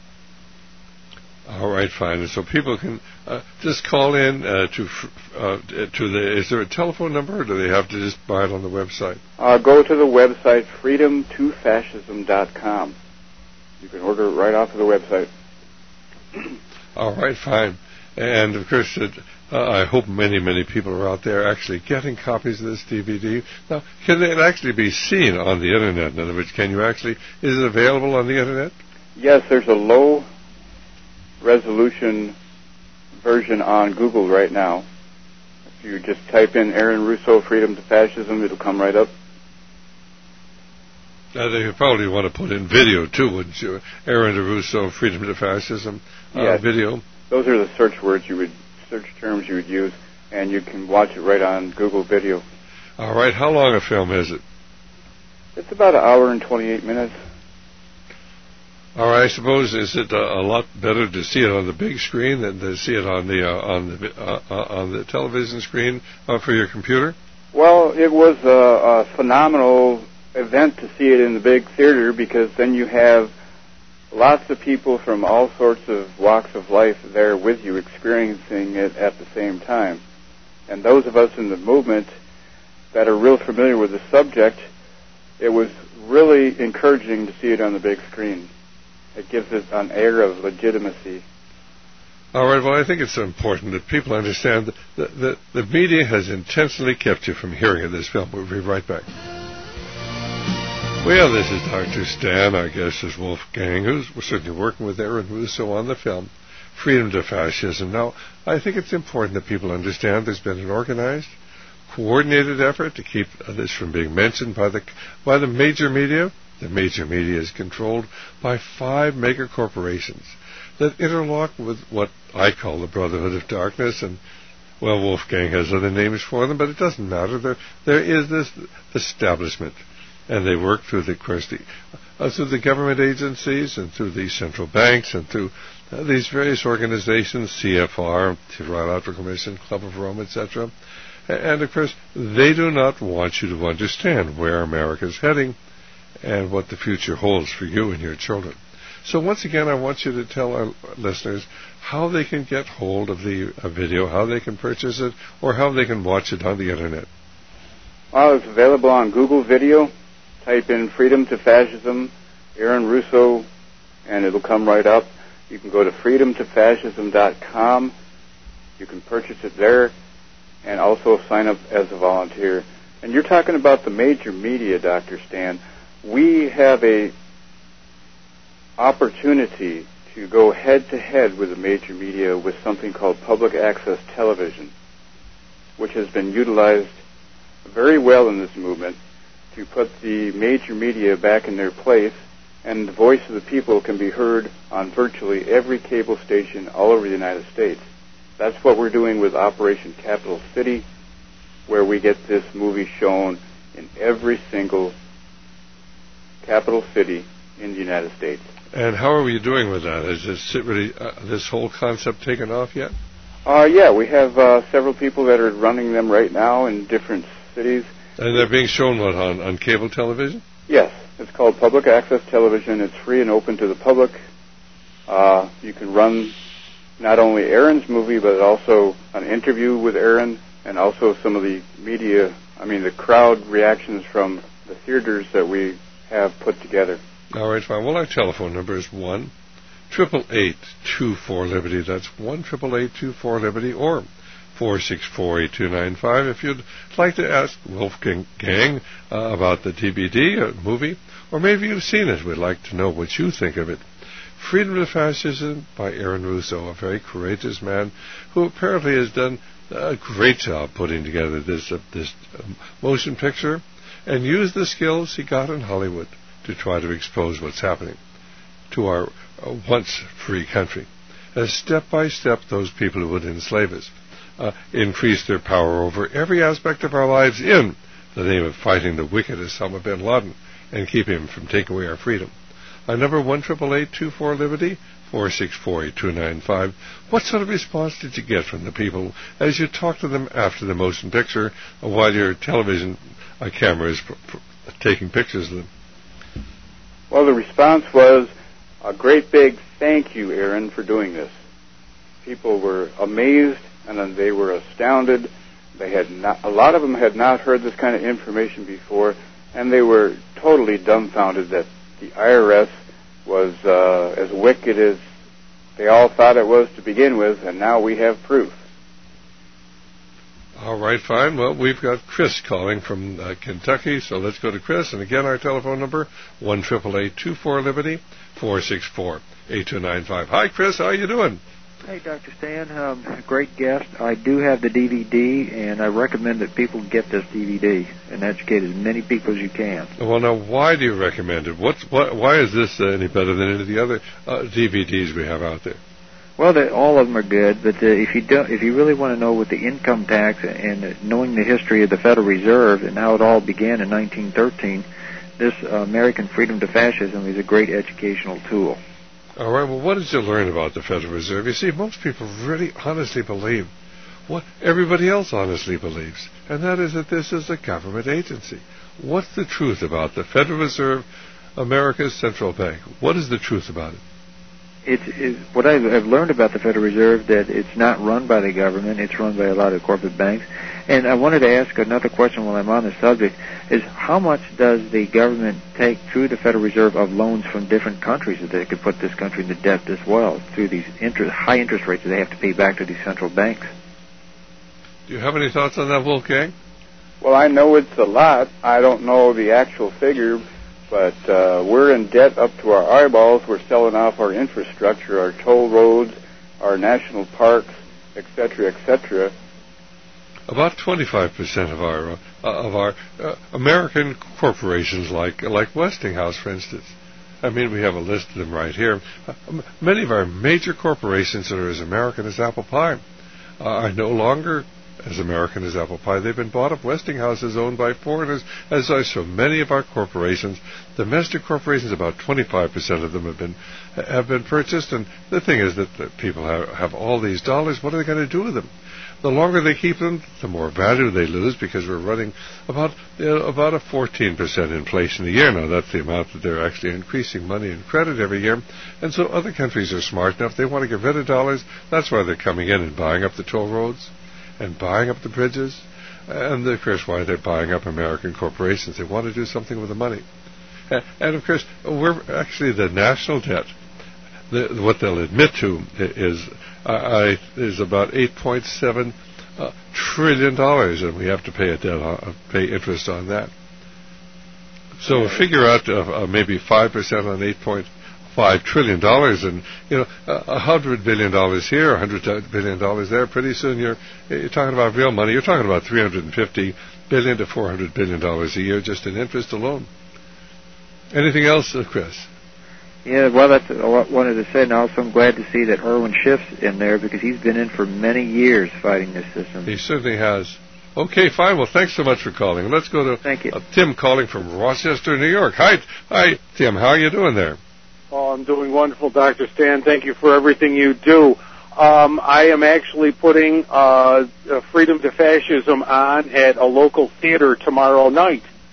All right, fine. And so people can uh, just call in uh, to uh, to the. Is there a telephone number, or do they have to just buy it on the website? Uh, go to the website freedom to fascism dot com. You can order it right off of the website. All right, fine. And of course, it, uh, I hope many, many people are out there actually getting copies of this D V D. Now, can it actually be seen on the internet? In other words, can you actually? Is it available on the internet? Yes, there's a low resolution version on Google right now. If you just type in Aaron Russo Freedom to Fascism, it'll come right up. Uh, they probably want to put in video too, wouldn't you? Aaron Russo Freedom to Fascism uh, yes. video. Those are the search words you would, search terms you would use, and you can watch it right on Google Video. All right. How long a film is it? It's about an hour and twenty-eight minutes. All right. I suppose is it a, a lot better to see it on the big screen than to see it on the uh, on the uh, uh, on the television screen uh, for your computer? Well, it was a, a phenomenal event to see it in the big theater, because then you have lots of people from all sorts of walks of life there with you, experiencing it at the same time. And those of us in the movement that are real familiar with the subject, it was really encouraging to see it on the big screen. It gives it an air of legitimacy. All right, well, I think it's important that people understand that the, the, the media has intentionally kept you from hearing of this film. We'll be right back. Well, this is Doctor Stan. Our guest is Wolfgang, who's certainly working with Aaron Russo on the film Freedom to Fascism. Now, I think it's important that people understand there's been an organized, coordinated effort to keep this from being mentioned by the by the major media. The major media is controlled by five mega corporations that interlock with what I call the Brotherhood of Darkness, and well, Wolfgang has other names for them, but it doesn't matter. There, there is this establishment. And they work through the, of course, the, uh, through the government agencies and through the central banks and through uh, these various organizations, C F R, Royal Outdoor Commission, Club of Rome, et cetera. And, of course, they do not want you to understand where America is heading and what the future holds for you and your children. So once again, I want you to tell our listeners how they can get hold of the uh, video, how they can purchase it, or how they can watch it on the Internet. Well, it's available on Google Video. Type in Freedom to Fascism, Aaron Russo, and it'll come right up. You can go to freedom to fascism dot com. You can purchase it there and also sign up as a volunteer. And you're talking about the major media, Doctor Stan. We have a opportunity to go head-to-head with the major media with something called public access television, which has been utilized very well in this movement to put the major media back in their place, and the voice of the people can be heard on virtually every cable station all over the United States. That's what we're doing with Operation Capital City, where we get this movie shown in every single capital city in the United States. And how are we doing with that? Is this really uh, this whole concept taken off yet? Uh, yeah, we have uh, several people that are running them right now in different cities. And they're being shown, what, on, on cable television? Yes. It's called Public Access Television. It's free and open to the public. Uh, you can run not only Aaron's movie, but also an interview with Aaron, and also some of the media, I mean the crowd reactions from the theaters that we have put together. All right, fine. Well, our telephone number is one triple eight two four Liberty. That's one triple eight two four Liberty, or four six four eight two nine five. If you'd like to ask Wolfgang Gang uh, about the D V D or movie, or maybe you've seen it, we'd like to know what you think of it. Freedom to Fascism by Aaron Russo, a very courageous man who apparently has done a great job putting together this uh, this uh, motion picture and used the skills he got in Hollywood to try to expose what's happening to our uh, once free country. As step by step, those people who would enslave us uh, increase their power over every aspect of our lives in the name of fighting the wicked Osama bin Laden and keeping him from taking away our freedom. Our number one triple eight two four Liberty, four six four eight two nine five. What sort of response did you get from the people as you talked to them after the motion picture, uh, while your television uh, camera is pr- pr- taking pictures of them? Well, the response was a great big thank you, Aaron, for doing this. People were amazed and they were astounded. They had not, a lot of them had not heard this kind of information before, and they were totally dumbfounded that the I R S was uh, as wicked as they all thought it was to begin with, and now we have proof. All right, fine. Well, we've got Chris calling from uh, Kentucky, so let's go to Chris. And again, our telephone number, one triple eight two four Liberty, four six four eight two nine five. Hi, Chris. How you doing? Hey, Doctor Stan. Um, great guest. I do have the D V D, and I recommend that people get this D V D and educate as many people as you can. Well, now, why do you recommend it? What's, what, why is this uh, any better than any of the other uh, D V Ds we have out there? Well, they, all of them are good, but uh, if you don't, if you really want to know what the income tax and uh, knowing the history of the Federal Reserve and how it all began in nineteen thirteen, this uh, American Freedom to Fascism is a great educational tool. All right, well, what did you learn about the Federal Reserve? You see, most people really honestly believe what everybody else honestly believes, and that is that this is a government agency. What's the truth about the Federal Reserve, America's central bank? What is the truth about it? It's, it's what I've, I've learned about the Federal Reserve, that it's not run by the government, it's run by a lot of corporate banks. And I wanted to ask another question while I'm on the subject, is how much does the government take through the Federal Reserve of loans from different countries that they could put this country into debt as well, through these interest, high interest rates that they have to pay back to these central banks? Do you have any thoughts on that, Wolfgang? Well, I know it's a lot. I don't know the actual figure, but uh, we're in debt up to our eyeballs. We're selling off our infrastructure, our toll roads, our national parks, et cetera, et cetera. About twenty-five percent of our uh, of our uh, American corporations, like like Westinghouse, for instance. I mean, we have a list of them right here. Uh, many of our major corporations that are as American as apple pie uh, are no longer as American as apple pie. They've been bought up. Westinghouse is owned by foreigners, as are so many of our corporations. Domestic corporations, about twenty-five percent of them have been have been purchased. And the thing is that, that people have, have all these dollars. What are they going to do with them? The longer they keep them, the more value they lose, because we're running about you know, about a fourteen percent inflation a year now. That's the amount that they're actually increasing money and credit every year. And so other countries are smart enough. They want to get rid of dollars. That's why they're coming in and buying up the toll roads and buying up the bridges. And, of course, why they're buying up American corporations. They want to do something with the money. And, of course, we're actually the national debt. The, what they'll admit to is uh, is about eight point seven uh, trillion dollars, and we have to pay a debt, uh, pay interest on that. So yeah. Figure out uh, uh, maybe five percent on eight point five trillion dollars, and you know a hundred billion dollars here, a hundred billion dollars there. Pretty soon you're you're talking about real money. You're talking about three hundred and fifty billion to four hundred billion dollars a year just in interest alone. Anything else, uh, Chris? Yeah, well, that's what I wanted to say. And also, I'm glad to see that Irwin Schiff's in there, because he's been in for many years fighting this system. He certainly has. Okay, fine. Well, thanks so much for calling. Let's go to Thank you. Uh, Tim calling from Rochester, New York. Hi, hi, Tim. How are you doing there? Oh, I'm doing wonderful, Doctor Stan. Thank you for everything you do. Um, I am actually putting uh, Freedom to Fascism on at a local theater tomorrow night.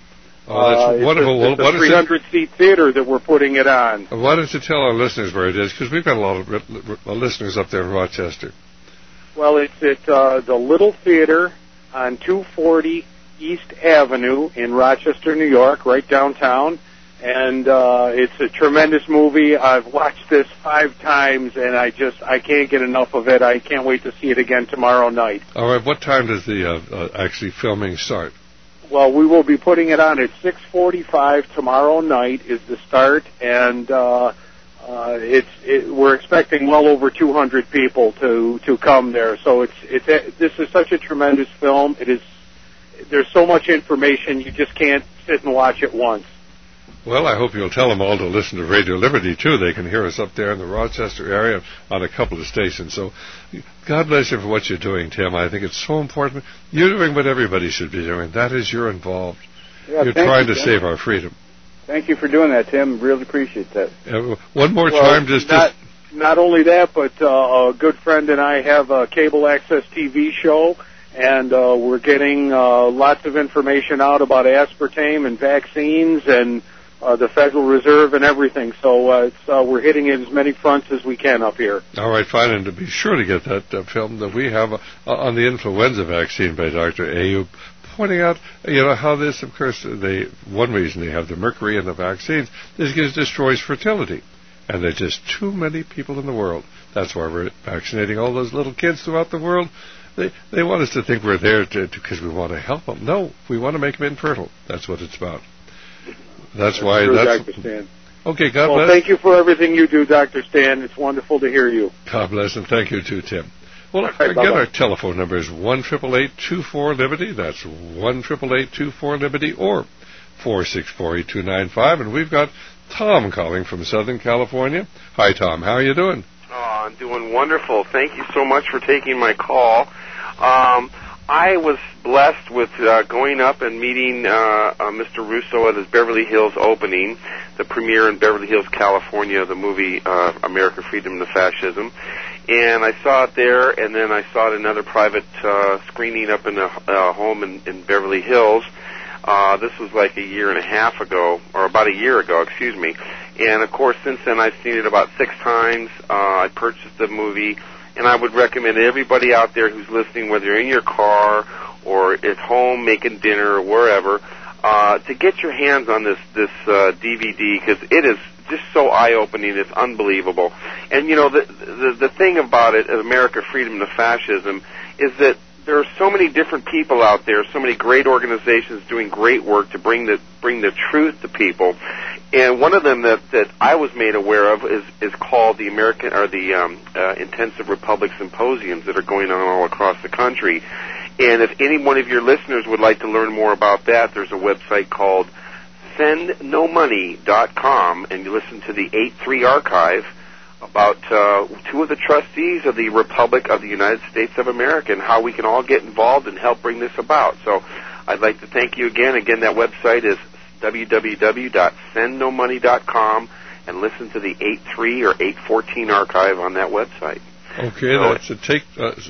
Oh, that's uh, wonderful. It's a, Well, it's a three hundred seat theater that we're putting it on. Why don't you tell our listeners where it is? Because we've got a lot of r- r- listeners up there in Rochester. Well, it's at uh, the Little Theater on two forty East Avenue in Rochester, New York, right downtown. And uh, it's a tremendous movie. I've watched this five times, and I just I can't get enough of it. I can't wait to see it again tomorrow night. All right. What time does the uh, uh, actually filming start? Well, we will be putting it on at six forty-five tomorrow night is the start, and uh, uh, it's it, we're expecting well over two hundred people to to come there. So it's it's a, this is such a tremendous film. It is there's so much information you just can't sit and watch it once. Well, I hope you'll tell them all to listen to Radio Liberty, too. They can hear us up there in the Rochester area on a couple of stations. So God bless you for what you're doing, Tim. I think it's so important. You're doing what everybody should be doing. That is, you're involved. Yeah, you're trying you, to Tim. save our freedom. Thank you for doing that, Tim. Really appreciate that. Uh, one more well, time, just... Not, just not only that, but uh, a good friend and I have a cable access T V show, and uh, we're getting uh, lots of information out about aspartame and vaccines and Uh, the Federal Reserve and everything, so uh, it's, uh, we're hitting it as many fronts as we can up here. All right, fine, and to be sure to get that uh, film that we have uh, on the influenza vaccine by Doctor Ayub, pointing out, you know, how this, of course, they one reason they have the mercury in the vaccines is because it destroys fertility, and there's just too many people in the world. That's why we're vaccinating all those little kids throughout the world. They they want us to think we're there because we want to help them. No, we want to make them infertile. That's what it's about. That's, that's why. True, that's Doctor Stan. Okay, God well, bless. Thank you for everything you do, Doctor Stan. It's wonderful to hear you. God bless, and thank you too, Tim. Well, right, again, bye-bye. our telephone number is one eight eight eight, two four, Liberty. That's one eight eight eight, two four, Liberty, or four six four, eight two nine five. And we've got Tom calling from Southern California. Hi, Tom. How are you doing? Oh, I'm doing wonderful. Thank you so much for taking my call. Um, I was blessed with uh, going up and meeting uh, uh, Mister Russo at his Beverly Hills opening, the premiere in Beverly Hills, California, of the movie uh, America, Freedom to Fascism. And I saw it there, and then I saw it in another private uh, screening up in a uh, home in, in Beverly Hills. Uh, this was like a year and a half ago, or about a year ago, excuse me. And, of course, since then I've seen it about six times. Uh, I purchased the movie. And I would recommend everybody out there who's listening, whether you're in your car or at home making dinner or wherever, uh, to get your hands on this this uh, D V D, because it is just so eye-opening. It's unbelievable. And, you know, the, the, the thing about it, America, Freedom to Fascism, is that there are so many different people out there, so many great organizations doing great work to bring the bring the truth to people. And one of them that, that I was made aware of is, is called the American or the um, uh, Intensive Republic Symposiums that are going on all across the country. And if any one of your listeners would like to learn more about that, there's a website called send no money dot com, and you listen to the eight three archive about uh, two of the trustees of the Republic of the United States of America and how we can all get involved and help bring this about. So I'd like to thank you again. Again, that website is w w w dot send no money dot com, and listen to the eight three or eight fourteen archive on that website. Okay, so that's a take,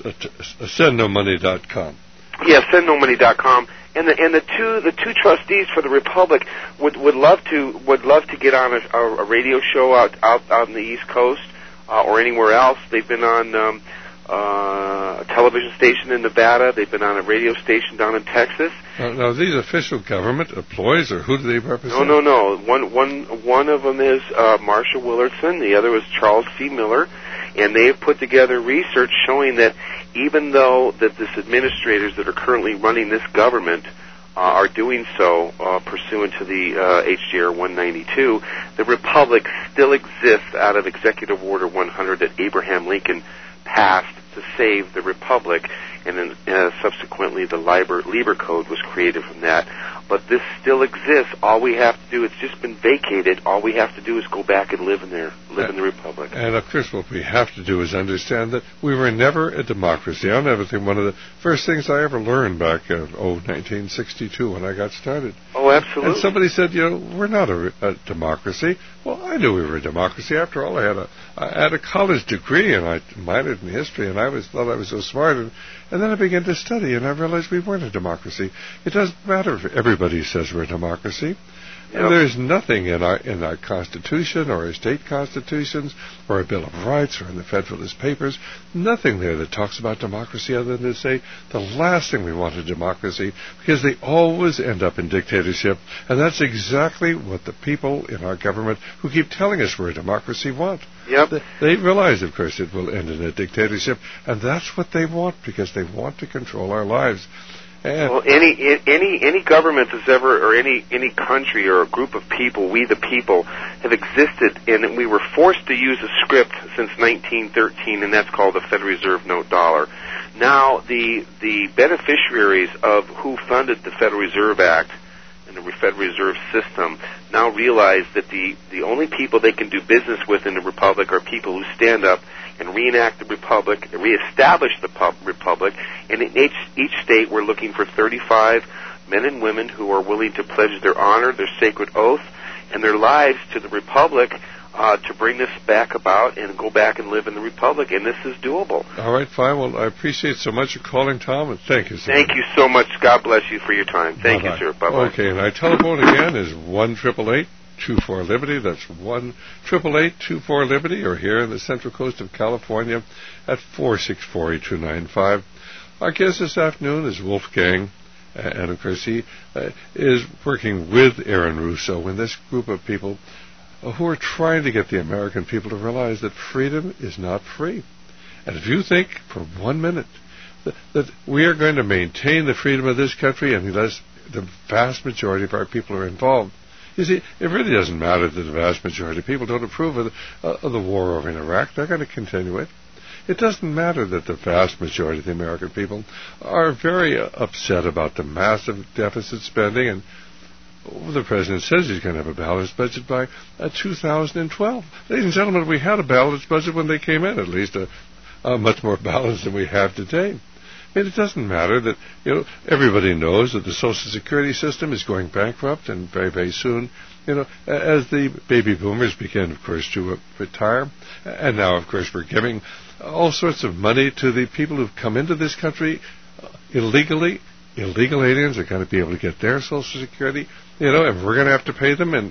uh, send no money dot com. Yeah, send no money dot com. And the and the two the two trustees for the Republic would would love to would love to get on a, a radio show out out out on the East Coast uh, or anywhere else. They've been on um, uh, a television station in Nevada. They've been on a radio station down in Texas. Uh, now, are these official government employees, or who do they represent? No, no, no. One one one of them is uh, Marsha Willardson. The other is Charles C. Miller, and they have put together research showing that even though that this administrators that are currently running this government uh, are doing so uh, pursuant to the uh, H J R one ninety-two, the Republic still exists out of Executive Order one hundred that Abraham Lincoln passed to save the Republic, and then uh, subsequently the Liber, Lieber Code was created from that. But this still exists. All we have to do, it's just been vacated. All we have to do is go back and live in there, live in the Republic. And of course, what we have to do is understand that we were never a democracy. I'll never think one of the first things I ever learned back in oh, nineteen sixty-two when I got started. Oh, absolutely. And somebody said, you know, we're not a, a democracy. Well, I knew we were a democracy. After all, I had a, I had a college degree, and I minored in history, and I always thought I was so smart. And, and then I began to study, and I realized we weren't a democracy. It doesn't matter if everybody says we're a democracy. Yep. There's nothing in our in our Constitution or our state constitutions or our Bill of Rights or in the Federalist Papers, nothing there that talks about democracy other than to say the last thing we want is democracy, because they always end up in dictatorship, and that's exactly what the people in our government who keep telling us we're a democracy want. Yep. They, they realize, of course, it will end in a dictatorship, and that's what they want, because they want to control our lives. And well, any any any government that's ever, or any any country or a group of people, we the people, have existed, and we were forced to use a script since nineteen thirteen, and that's called the Federal Reserve note dollar. Now, the the beneficiaries of who funded the Federal Reserve Act and the Federal Reserve System now realize that the the only people they can do business with in the Republic are people who stand up and reenact the Republic, reestablish the pub- Republic, and in each, each state we're looking for thirty-five men and women who are willing to pledge their honor, their sacred oath, and their lives to the Republic uh, to bring this back about and go back and live in the Republic, and this is doable. All right, fine. Well, I appreciate so much for calling, Tom, and thank you, sir. Thank you so much. God bless you for your time. Thank Bye-bye. you, sir. Bye-bye. Okay, and our telephone again is one eight eight eight, two four, Liberty. That's one eight eight eight, two four, Liberty, or here in the Central Coast of California at four six four, eight two nine five. Our guest this afternoon is Wolfgang, uh, and of course he uh, is working with Aaron Russo and this group of people uh, who are trying to get the American people to realize that freedom is not free. And if you think for one minute that, that we are going to maintain the freedom of this country unless the vast majority of our people are involved, you see, it really doesn't matter that the vast majority of people don't approve of the, uh, of the war over in Iraq. They're going to continue it. It doesn't matter that the vast majority of the American people are very uh, upset about the massive deficit spending, and oh, the President says he's going to have a balanced budget by uh, two thousand twelve. Ladies and gentlemen, we had a balanced budget when they came in, at least a, a much more balanced than we have today. And it doesn't matter that, you know, everybody knows that the Social Security system is going bankrupt, and very, very soon, you know, as the baby boomers begin, of course, to uh, retire, and now, of course, we're giving all sorts of money to the people who've come into this country uh, illegally. Illegal aliens are going to be able to get their Social Security, you know, and we're going to have to pay them, and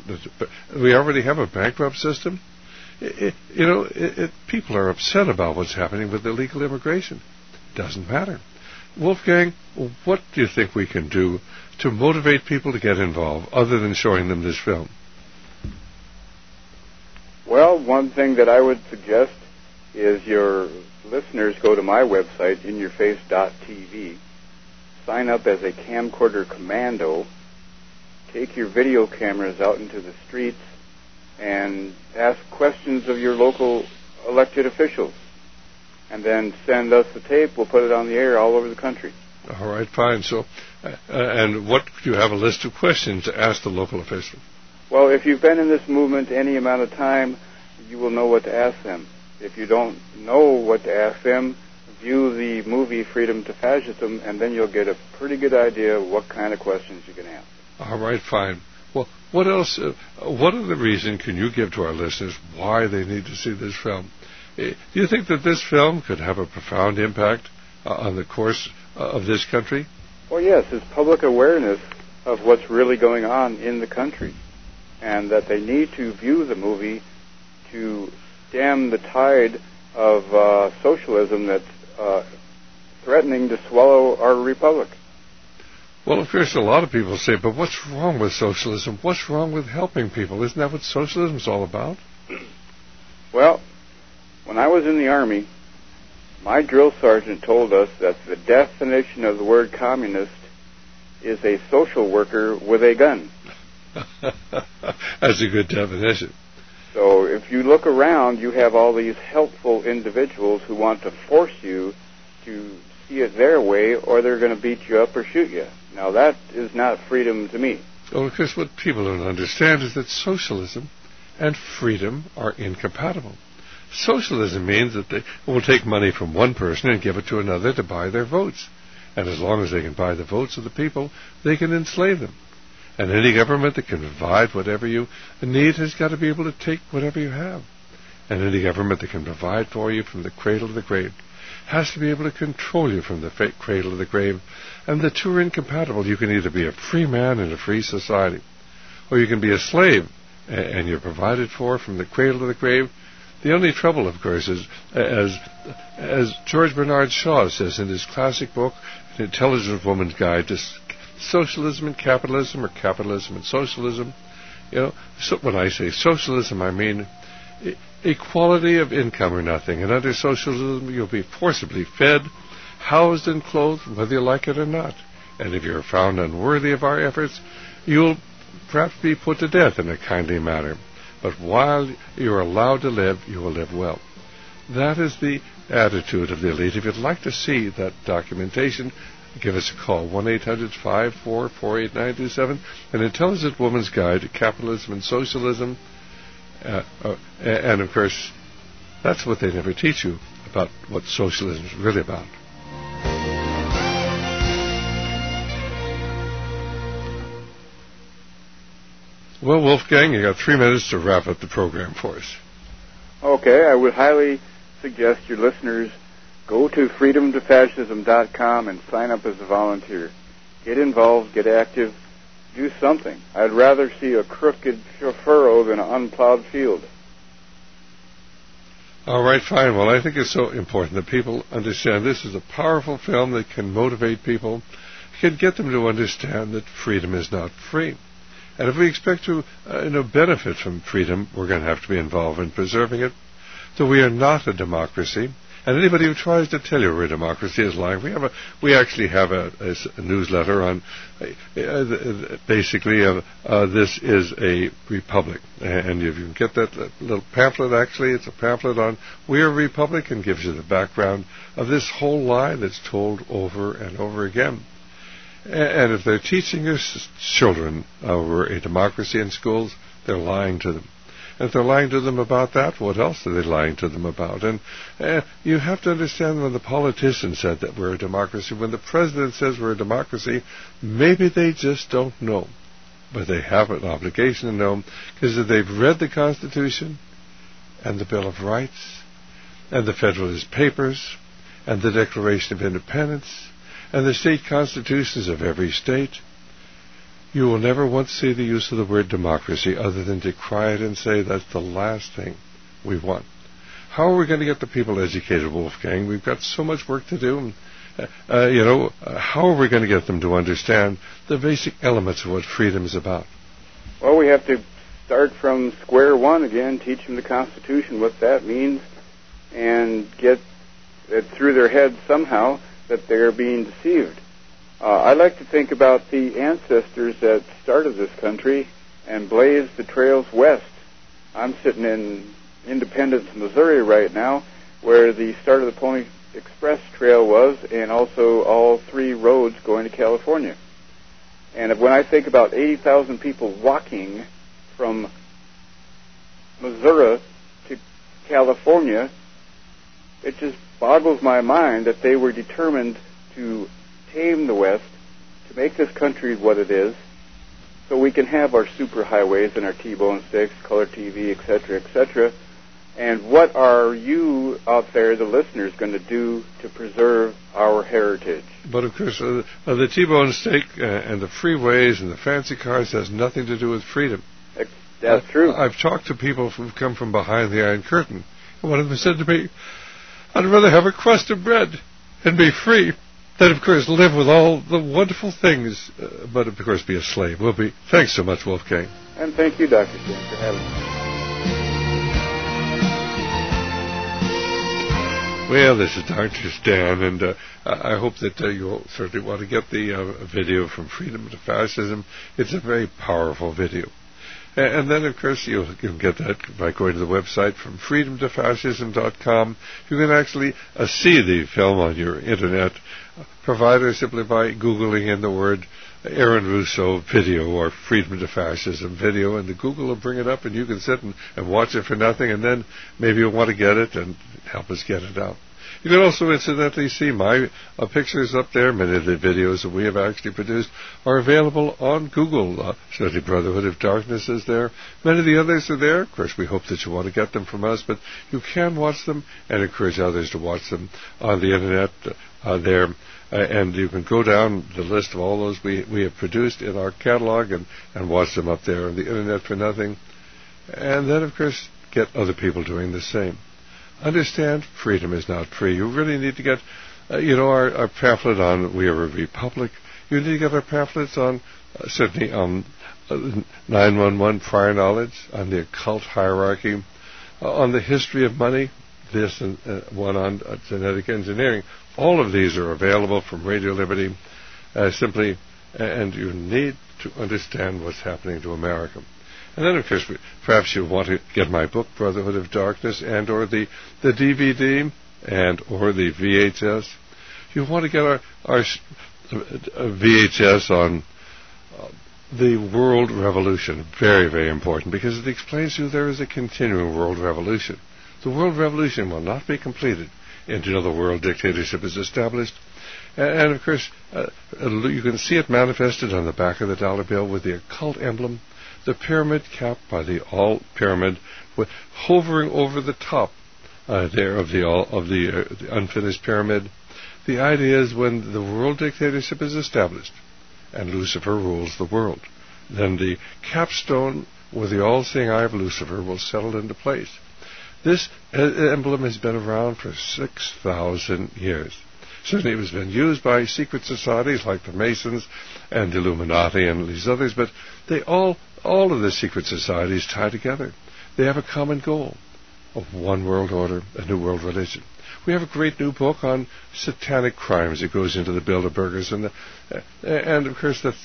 we already have a bankrupt system. It, it, you know, it, it, people are upset about what's happening with illegal immigration. It doesn't matter. Wolfgang, what do you think we can do to motivate people to get involved, other than showing them this film? Well, one thing that I would suggest is your listeners go to my website, in your face dot t v, sign up as a camcorder commando, take your video cameras out into the streets, and ask questions of your local elected officials. And then send us the tape. We'll put it on the air all over the country. All right, fine. So, uh, and what do you have a list of questions to ask the local official? Well, if you've been in this movement any amount of time, you will know what to ask them. If you don't know what to ask them, view the movie Freedom to Fascism, and then you'll get a pretty good idea of what kind of questions you can ask. All right, fine. Well, what else? Uh, what other reason can you give to our listeners why they need to see this film? Do you think that this film could have a profound impact uh, on the course uh, of this country? Well, yes, it's public awareness of what's really going on in the country, and that they need to view the movie to stem the tide of uh, socialism that's uh, threatening to swallow our republic. Well, of course, a lot of people say, but what's wrong with socialism? What's wrong with helping people? Isn't that what socialism's all about? Well, when I was in the Army, my drill sergeant told us that the definition of the word communist is a social worker with a gun. That's a good definition. So if you look around, you have all these helpful individuals who want to force you to see it their way, or they're going to beat you up or shoot you. Now, that is not freedom to me. Well, because what people don't understand is that socialism and freedom are incompatible. Socialism means that they will take money from one person and give it to another to buy their votes. And as long as they can buy the votes of the people, they can enslave them. And any government that can provide whatever you need has got to be able to take whatever you have. And any government that can provide for you from the cradle to the grave has to be able to control you from the fa- cradle to the grave. And the two are incompatible. You can either be a free man in a free society, or you can be a slave, and you're provided for from the cradle to the grave. The only trouble, of course, is, as as George Bernard Shaw says in his classic book, An Intelligent Woman's Guide to Socialism and Capitalism, or Capitalism and Socialism. You know, so when I say socialism, I mean e- equality of income or nothing. And under socialism, you'll be forcibly fed, housed, and clothed, whether you like it or not. And if you're found unworthy of our efforts, you'll perhaps be put to death in a kindly manner. But while you're allowed to live, you will live well. That is the attitude of the elite. If you'd like to see that documentation, give us a call, one eight hundred, five four four, eight nine two seven, An Intelligent Woman's Guide to Capitalism and Socialism. Uh, uh, and, of course, that's what they never teach you about what socialism is really about. Well, Wolfgang, you got three minutes to wrap up the program for us. Okay, I would highly suggest your listeners go to freedom to fascism dot com and sign up as a volunteer. Get involved, get active, do something. I'd rather see a crooked furrow than an unplowed field. All right, fine. Well, I think it's so important that people understand this is a powerful film that can motivate people, can get them to understand that freedom is not free. And if we expect to uh, you know, benefit from freedom, we're going to have to be involved in preserving it. So we are not a democracy. And anybody who tries to tell you we're a democracy is lying. We have a, we actually have a, a, a newsletter on, uh, uh, basically, uh, uh, this is a republic. And if you can get that, that little pamphlet, actually, it's a pamphlet on we're a republic, and gives you the background of this whole lie that's told over and over again. And if they're teaching your children uh, we're a democracy in schools, they're lying to them. And if they're lying to them about that, what else are they lying to them about? And uh, you have to understand when the politician said that we're a democracy, when the president says we're a democracy, maybe they just don't know. But they have an obligation to know, because if they've read the Constitution and the Bill of Rights and the Federalist Papers and the Declaration of Independence and the state constitutions of every state, you will never once see the use of the word democracy other than to cry it and say that's the last thing we want. How are we going to get the people educated, Wolfgang? We've got so much work to do. Uh, you know, uh, how are we going to get them to understand the basic elements of what freedom is about? Well, we have to start from square one again, teach them the Constitution, what that means, and get it through their heads somehow that they're being deceived. Uh, I like to think about the ancestors that started this country and blazed the trails west. I'm sitting in Independence, Missouri right now, where the start of the Pony Express Trail was, and also all three roads going to California. And when I think about eighty thousand people walking from Missouri to California, it just boggles my mind that they were determined to tame the West, to make this country what it is, so we can have our superhighways and our T-bone sticks, color T V, et cetera, et cetera. And what are you out there, the listeners, going to do to preserve our heritage? But of course, uh, uh, the T-bone steak uh, and the freeways and the fancy cars has nothing to do with freedom. That's true. I've talked to people who've come from behind the Iron Curtain. One of them said to me, I'd rather have a crust of bread and be free than, of course, live with all the wonderful things, uh, but, of course, be a slave. We'll be. Thanks so much, Wolfgang. And thank you, Doctor Stan, for having me. Well, this is Doctor Stan, and uh, I hope that uh, you'll certainly want to get the uh, video from Freedom to Fascism. It's a very powerful video. And then, of course, you'll, you'll get that by going to the website from freedom to fascism dot com. You can actually uh, see the film on your Internet provider simply by Googling in the word Aaron Russo video or Freedom to Fascism video, and the Google will bring it up, and you can sit and, and watch it for nothing, and then maybe you'll want to get it and help us get it out. You can also incidentally see my uh, pictures up there. Many of the videos that we have actually produced are available on Google. Uh, certainly Brotherhood of Darkness is there. Many of the others are there. Of course, we hope that you want to get them from us, but you can watch them and encourage others to watch them on the Internet uh, there. Uh, and you can go down the list of all those we, we have produced in our catalog and, and watch them up there on the Internet for nothing. And then, of course, get other people doing the same. Understand, freedom is not free. You really need to get, uh, you know, our, our pamphlet on We Are a Republic. You need to get our pamphlets on, uh, certainly, on uh, nine one one prior knowledge, on the occult hierarchy, uh, on the history of money, this and uh, one on uh, genetic engineering. All of these are available from Radio Liberty, uh, simply, and you need to understand what's happening to America. And then, of course, perhaps you want to get my book, Brotherhood of Darkness, and or the, the D V D, and or the V H S. You want to get our, our uh, V H S on uh, the World Revolution. Very, very important, because it explains to you there is a continuing world revolution. The world revolution will not be completed until the world dictatorship is established. And, and of course, uh, you can see it manifested on the back of the dollar bill with the occult emblem, the pyramid capped by the all pyramid, with hovering over the top uh, there of the all of the, uh, the unfinished pyramid. The idea is when the world dictatorship is established and Lucifer rules the world, then the capstone with the all-seeing eye of Lucifer will settle into place. This emblem has been around for six thousand years. Certainly it has been used by secret societies like the Masons and the Illuminati and these others, but they all, all of the secret societies tie together. They have a common goal of one world order, a new world religion. We have a great new book on satanic crimes. It goes into the Bilderbergers and, the, and of course, the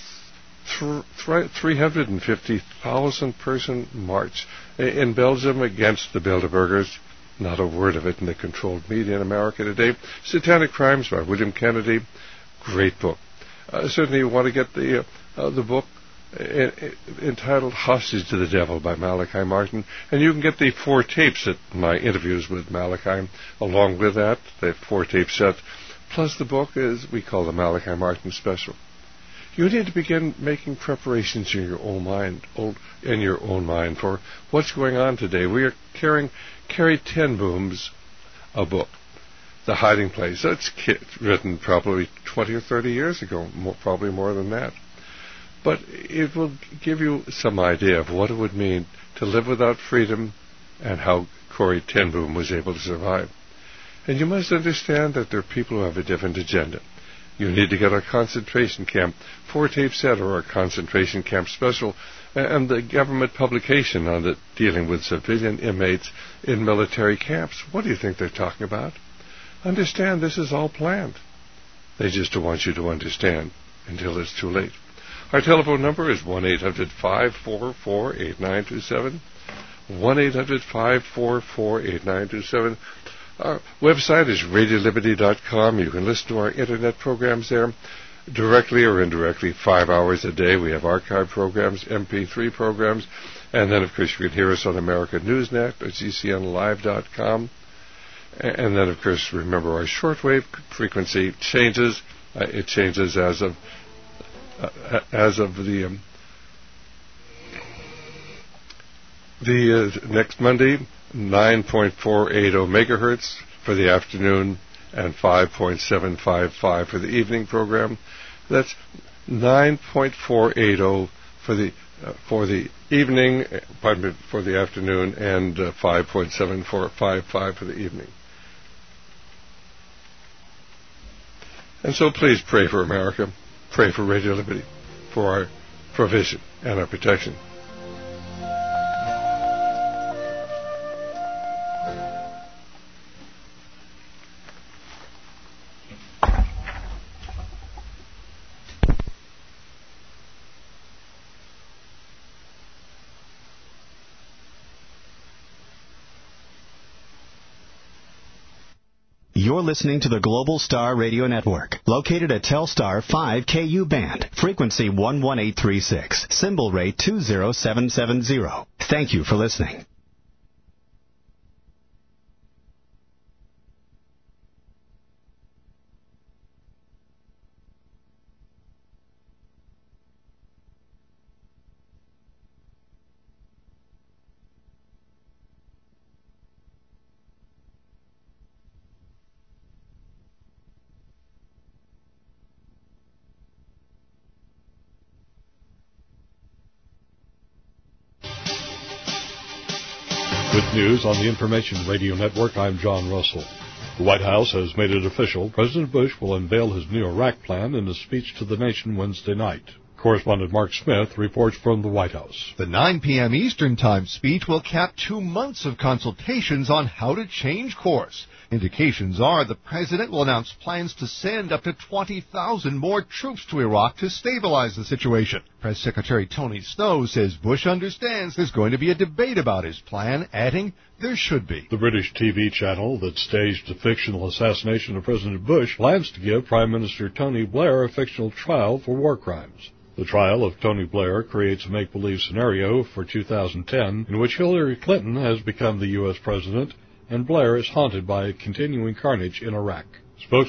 three hundred fifty thousand person march in Belgium against the Bilderbergers. Not a word of it in the controlled media in America today. Satanic Crimes by William Kennedy. Great book. Uh, certainly you want to get the, uh, uh, the book uh, entitled Hostage to the Devil by Malachi Martin. And you can get the four tapes at my interviews with Malachi. Along with that, the four tape set. Plus the book is, we call the Malachi Martin Special. You need to begin making preparations in your own mind, in your own mind for what's going on today. We are carrying Carrie ten Boom's a book, The Hiding Place. That's written probably twenty or thirty years ago, more, probably more than that. But it will give you some idea of what it would mean to live without freedom and how Corrie ten Boom was able to survive. And you must understand that there are people who have a different agenda. You need to get our concentration camp, four tape set or our concentration camp special, and the government publication on the dealing with civilian inmates in military camps. What do you think they're talking about? Understand this is all planned. They just don't want you to understand until it's too late. Our telephone number is one eight hundred five four four eight nine two seven, one eight hundred five four four eight nine two seven. Our website is radio liberty dot com. You can listen to our Internet programs there, directly or indirectly, five hours a day. We have archive programs, M P three programs, and then, of course, you can hear us on American Newsnet or G C N live dot com. And then, of course, remember our shortwave frequency changes. Uh, it changes as of uh, as of the um, the uh, next Monday. nine point four eight zero megahertz for the afternoon and five point seven five five for the evening program. That's nine point four eight zero for the uh, for the evening, pardon me, for the afternoon, and uh, five point seven four five five for the evening. And so please pray for America, pray for Radio Liberty, for our provision and our protection. You're listening to the Global Star Radio Network, located at Telstar five K U band, frequency one one eight three six, symbol rate two zero seven seven zero. Thank you for listening. With news on the Information Radio Network, I'm John Russell. The White House has made it official. President Bush will unveil his new Iraq plan in a speech to the nation Wednesday night. Correspondent Mark Smith reports from the White House. The nine p.m. Eastern Time speech will cap two months of consultations on how to change course. Indications are the president will announce plans to send up to twenty thousand more troops to Iraq to stabilize the situation. Press Secretary Tony Snow says Bush understands there's going to be a debate about his plan, adding, there should be. The British T V channel that staged the fictional assassination of President Bush plans to give Prime Minister Tony Blair a fictional trial for war crimes. The trial of Tony Blair creates a make-believe scenario for two thousand ten in which Hillary Clinton has become the U S president and Blair is haunted by continuing carnage in Iraq. Spokes